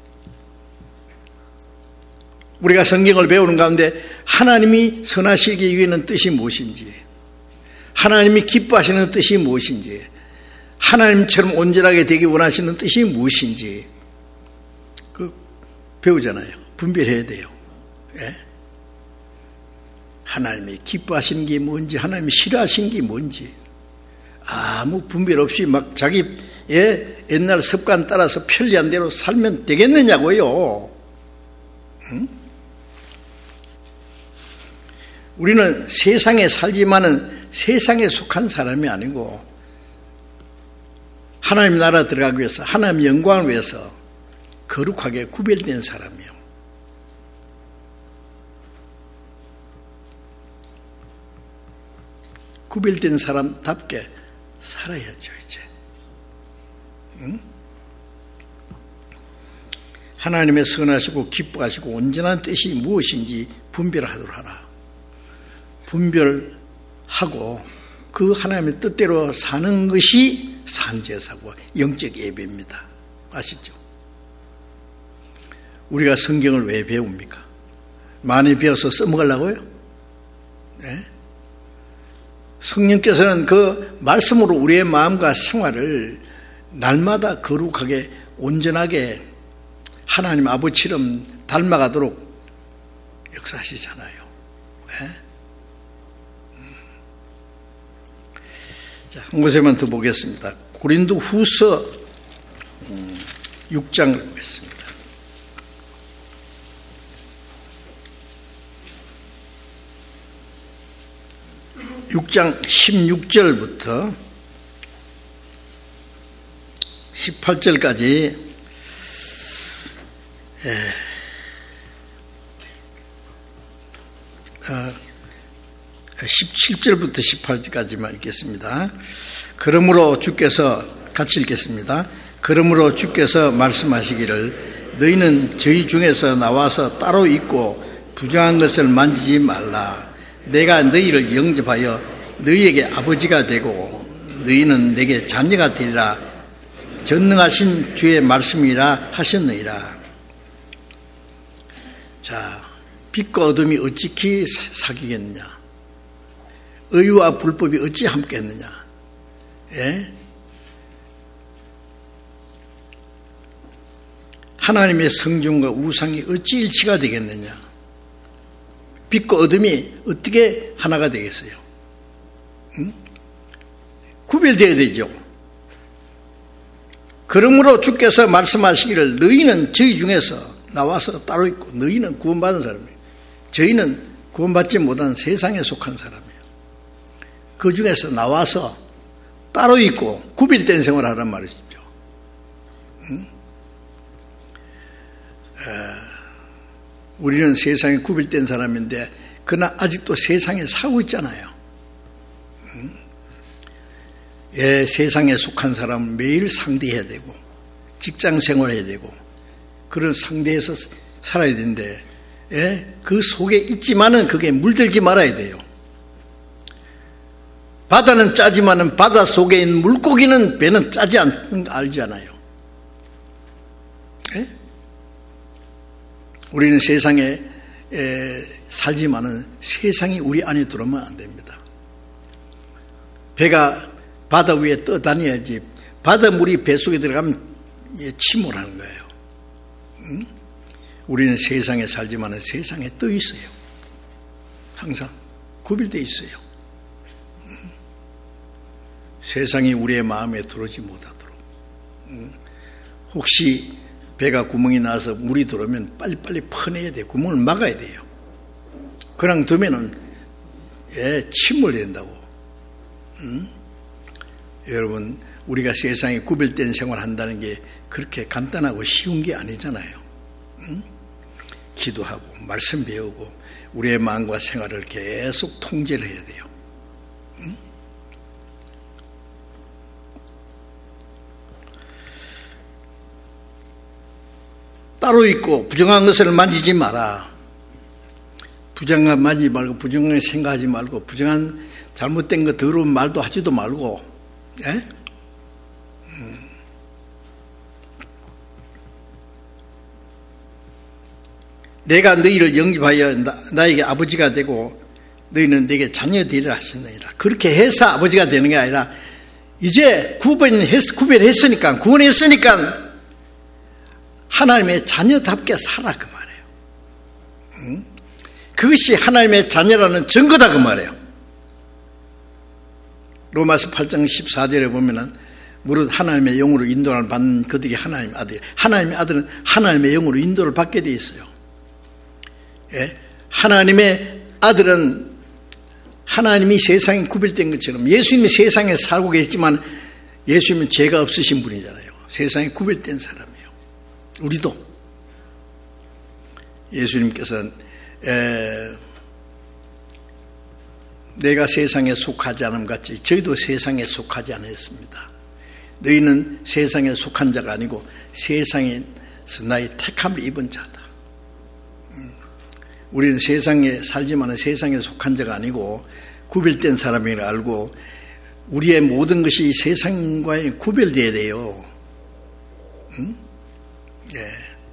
우리가 성경을 배우는 가운데 하나님이 선하시기 위해는 뜻이 무엇인지, 하나님이 기뻐하시는 뜻이 무엇인지, 하나님처럼 온전하게 되기 원하시는 뜻이 무엇인지 그 배우잖아요. 분별해야 돼요. 예? 하나님이 기뻐하시는 게 뭔지, 하나님이 싫어하시는 게 뭔지 아무 분별 없이 막 자기, 예, 옛날 습관 따라서 편리한 대로 살면 되겠느냐고요. 응? 우리는 세상에 살지만은 세상에 속한 사람이 아니고 하나님 나라 들어가기 위해서, 하나님 영광을 위해서 거룩하게 구별된 사람이요. 구별된 사람답게 살아야죠, 이제. 응? 하나님의 선하시고 기뻐하시고 온전한 뜻이 무엇인지 분별하도록 하라. 분별하고 그 하나님의 뜻대로 사는 것이 산제사고 영적 예배입니다. 아시죠? 우리가 성경을 왜 배웁니까? 많이 배워서 써먹으려고요? 네? 성령께서는 그 말씀으로 우리의 마음과 생활을 날마다 거룩하게 온전하게 하나님 아버지처럼 닮아가도록 역사하시잖아요. 네? 자, 한 곳에만 더 보겠습니다. 고린도 후서 육 장을 보겠습니다. 육 장 십육 절부터 십팔 절까지 에, 어, 십칠 절부터 십팔 절까지만 읽겠습니다. 그러므로 주께서 같이 읽겠습니다. 그러므로 주께서 말씀하시기를 너희는 저희 중에서 나와서 따로 있고 부정한 것을 만지지 말라. 내가 너희를 영접하여 너희에게 아버지가 되고 너희는 내게 자녀가 되리라. 전능하신 주의 말씀이라 하셨느니라. 자, 빛과 어둠이 어찌히 사귀겠느냐? 의와 불법이 어찌 함께했느냐? 예? 하나님의 성중과 우상이 어찌 일치가 되겠느냐? 빛과 어둠이 어떻게 하나가 되겠어요? 응? 구별되어야 되죠. 그러므로 주께서 말씀하시기를 너희는 저희 중에서 나와서 따로 있고 너희는 구원받은 사람이에요. 저희는 구원받지 못한 세상에 속한 사람이에요. 그 중에서 나와서 따로 있고 구별된 생활을 하란 말이죠. 응? 어, 우리는 세상에 구별된 사람인데 그러나 아직도 세상에 살고 있잖아요. 응? 예, 세상에 속한 사람은 매일 상대해야 되고 직장 생활해야 되고 그런 상대에서 살아야 되는데 예, 그 속에 있지만은 그게 물들지 말아야 돼요. 바다는 짜지만은 바다 속에 있는 물고기는 배는 짜지 않는 거 알잖아요. 예? 우리는 세상에 에, 살지만은 세상이 우리 안에 들어오면 안 됩니다. 배가 바다 위에 떠다녀야지 바닷물이 배 속에 들어가면 침몰하는 거예요. 응? 우리는 세상에 살지만은 세상에 떠 있어요. 항상 구별되어 있어요. 응? 세상이 우리의 마음에 들어오지 못하도록. 응? 혹시 배가 구멍이 나서 물이 들어오면 빨리빨리 퍼내야 돼요. 구멍을 막아야 돼요. 그냥 두면은 예, 침몰된다고. 응? 여러분 우리가 세상에 구별된 생활을 한다는 게 그렇게 간단하고 쉬운 게 아니잖아요. 응? 기도하고 말씀 배우고 우리의 마음과 생활을 계속 통제를 해야 돼요. 응? 따로 있고 부정한 것을 만지지 마라. 부정한 만지지 말고 부정한 생각하지 말고 부정한 잘못된 거 더러운 말도 하지도 말고, 예? 음. 내가 너희를 영접하여 나, 나에게 아버지가 되고 너희는 내게 자녀 되리라 하시느니라. 그렇게 해서 아버지가 되는 게 아니라 이제 구별했, 구별했으니까 구원했으니까 하나님의 자녀답게 살아 그 말이에요. 응? 그것이 하나님의 자녀라는 증거다 그 말이에요. 로마서 팔 장 십사 절에 보면은 무릇 하나님의 영으로 인도를 받는 그들이 하나님의 아들. 하나님의 아들은 하나님의 영으로 인도를 받게 돼 있어요. 예? 하나님의 아들은 하나님이 세상에 구별된 것처럼 예수님이 세상에 살고 계시지만 예수님은 죄가 없으신 분이잖아요. 세상에 구별된 사람이에요. 우리도 예수님께서 에, 내가 세상에 속하지 않음 같이 저희도 세상에 속하지 않았습니다. 너희는 세상에 속한 자가 아니고 세상에서 나의 택함을 입은 자다. 우리는 세상에 살지만 세상에 속한 자가 아니고 구별된 사람이라 알고 우리의 모든 것이 세상과의 구별되어야 돼요. 응? 예.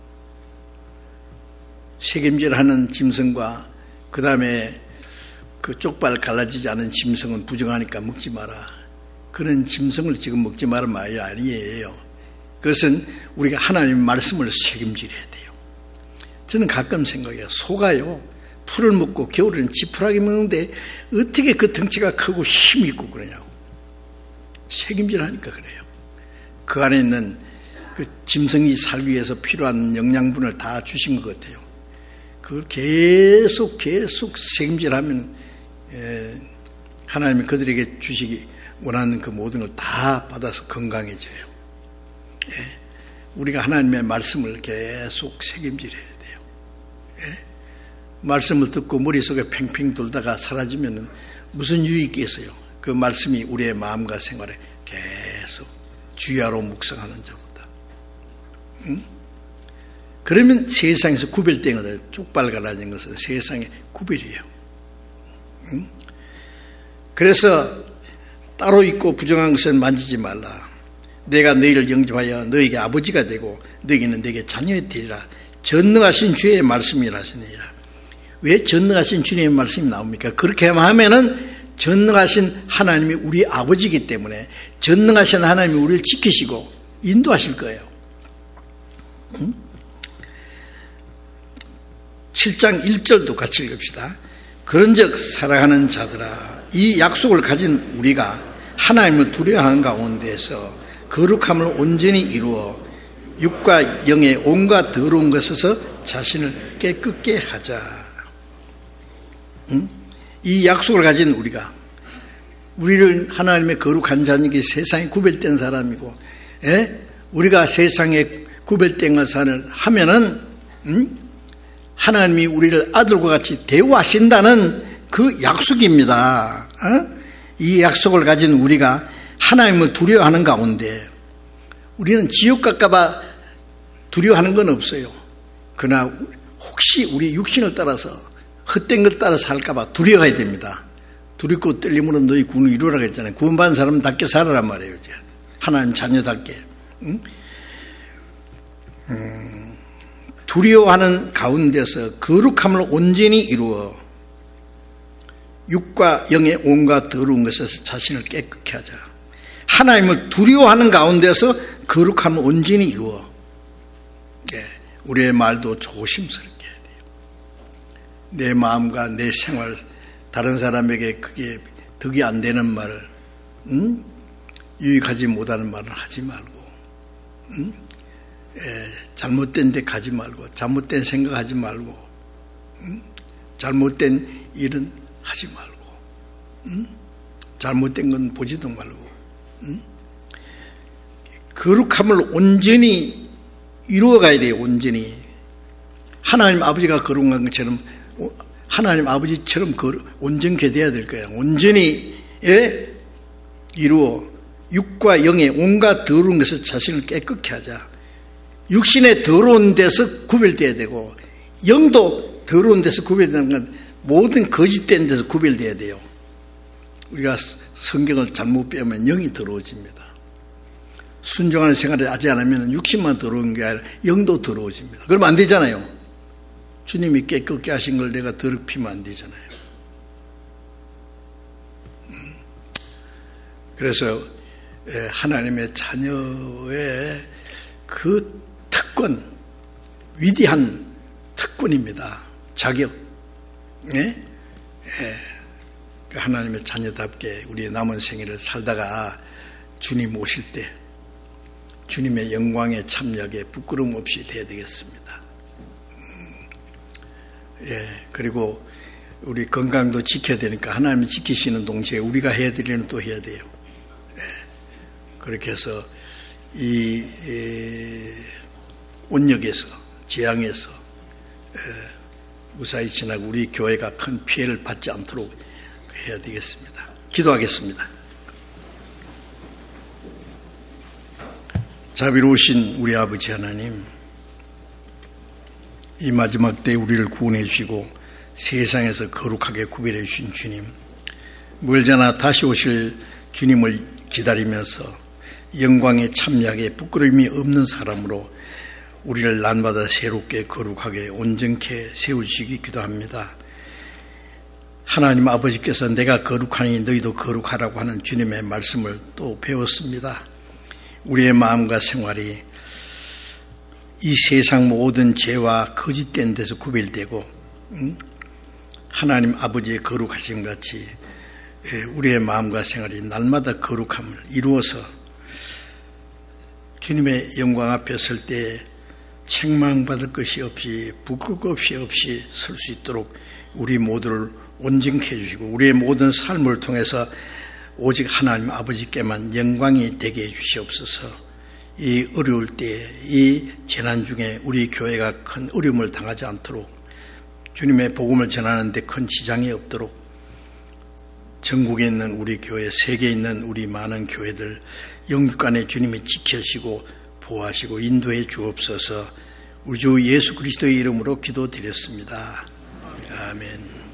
책임질하는 짐승과 그 다음에 그 쪽발 갈라지지 않은 짐승은 부정하니까 먹지 마라. 그런 짐승을 지금 먹지 말은 말이 아니에요. 그것은 우리가 하나님의 말씀을 책임질해야 돼요. 저는 가끔 생각해요. 소가요 풀을 먹고 겨울에는 지푸라기 먹는데 어떻게 그 덩치가 크고 힘이 있고 그러냐고. 책임질하니까 그래요. 그 안에 있는 그 짐승이 살기 위해서 필요한 영양분을 다 주신 것 같아요. 그걸 계속 계속 책임질하면 예, 하나님이 그들에게 주시기 원하는 그 모든 걸 다 받아서 건강해져요. 예, 우리가 하나님의 말씀을 계속 책임질해야 돼요. 예, 말씀을 듣고 머릿속에 팽팽 돌다가 사라지면 무슨 유익이 있어요? 그 말씀이 우리의 마음과 생활에 계속 주야로 묵상하는 자보다. 응? 그러면 세상에서 구별된 것을 쪽발 갈라진 것은 세상의 구별이에요. 응? 그래서 따로 있고 부정한 것을 만지지 말라. 내가 너희를 영접하여 너희에게 아버지가 되고 너희는 내게 자녀가 되리라. 전능하신 주의 말씀이라 하시니라. 왜 전능하신 주님의 말씀이 나옵니까? 그렇게 하면은 전능하신 하나님이 우리 아버지이기 때문에 전능하신 하나님이 우리를 지키시고 인도하실 거예요. 응? 칠 장 일 절도 같이 읽읍시다. 그런즉 사랑하는 자들아 이 약속을 가진 우리가 하나님을 두려워하는 가운데에서 거룩함을 온전히 이루어 육과 영의 온갖 더러운 것에서 자신을 깨끗게 하자. 응? 이 약속을 가진 우리가 우리를 하나님의 거룩한 자니까 세상에 구별된 사람이고 예? 우리가 세상에 구별된 것을 하면은 응? 하나님이 우리를 아들과 같이 대우하신다는 그 약속입니다. 어? 이 약속을 가진 우리가 하나님을 두려워하는 가운데 우리는 지옥 갈까봐 두려워하는 건 없어요. 그러나 혹시 우리 육신을 따라서 헛된 걸 따라 살까봐 두려워해야 됩니다. 두렵고 떨림으로 너희 구원을 이루라고 했잖아요. 구원받은 사람답게 살아란 말이에요. 이제. 하나님 자녀답게. 응? 음, 두려워하는 가운데서 거룩함을 온전히 이루어 육과 영의 온갖 더러운 것에서 자신을 깨끗게 하자. 하나님을 두려워하는 가운데서 거룩함을 온전히 이루어 예, 우리의 말도 조심스럽게 해야 돼요. 내 마음과 내 생활 다른 사람에게 그게 득이 안 되는 말을 응? 유익하지 못하는 말을 하지 말고 응? 예, 잘못된 데 가지 말고 잘못된 생각하지 말고 응? 잘못된 일은 하지 말고 응? 잘못된 건 보지도 말고 응? 거룩함을 온전히 이루어가야 돼요. 온전히 하나님 아버지가 거룩한 것처럼 하나님 아버지처럼 온전케 돼야 될 거예요. 온전히 예? 이루어 육과 영의 온갖 더러운 것을 자신을 깨끗게 하자. 육신의 더러운 데서 구별돼야 되고 영도 더러운 데서 구별되는 건 모든 거짓된 데서 구별돼야 돼요. 우리가 성경을 잘못 배우면 영이 더러워집니다. 순종하는 생활을 하지 않으면 육신만 더러운 게 아니라 영도 더러워집니다. 그러면 안 되잖아요. 주님이 깨끗게 하신 걸 내가 더럽히면 안 되잖아요. 그래서 하나님의 자녀의 그 특권, 위대한 특권입니다. 자격. 네? 하나님의 자녀답게 우리의 남은 생애를 살다가 주님 오실 때 주님의 영광의 참여에 부끄러움 없이 돼야 되겠습니다. 음, 예, 그리고 우리 건강도 지켜야 되니까 하나님이 지키시는 동시에 우리가 해야 되는 또 해야 돼요. 예, 그렇게 해서 이, 이 온역에서 재앙에서 예, 무사히 지나고 우리 교회가 큰 피해를 받지 않도록 해야 되겠습니다. 기도하겠습니다. 자비로우신 우리 아버지 하나님, 이 마지막 때 우리를 구원해 주시고 세상에서 거룩하게 구별해 주신 주님, 멀잖아 다시 오실 주님을 기다리면서 영광에 참여하게 부끄러움이 없는 사람으로 우리를 날마다 새롭게 거룩하게 온전케 세우시기 기도합니다. 하나님 아버지께서 내가 거룩하니 너희도 거룩하라고 하는 주님의 말씀을 또 배웠습니다. 우리의 마음과 생활이 이 세상 모든 죄와 거짓된 데서 구별되고 응? 하나님 아버지의 거룩하심 같이 우리의 마음과 생활이 날마다 거룩함을 이루어서 주님의 영광 앞에 설 때 책망받을 것이 없이 부끄러울 것이 없이 설 수 있도록 우리 모두를 온전케 해주시고 우리의 모든 삶을 통해서 오직 하나님 아버지께만 영광이 되게 해주시옵소서. 이 어려울 때, 이 재난 중에 우리 교회가 큰 어려움을 당하지 않도록 주님의 복음을 전하는 데 큰 지장이 없도록 전국에 있는 우리 교회, 세계에 있는 우리 많은 교회들 영육간에 주님이 지켜주시고 보호하시고 인도해 주옵소서. 우리 주 예수 그리스도의 이름으로 기도드렸습니다. 아멘.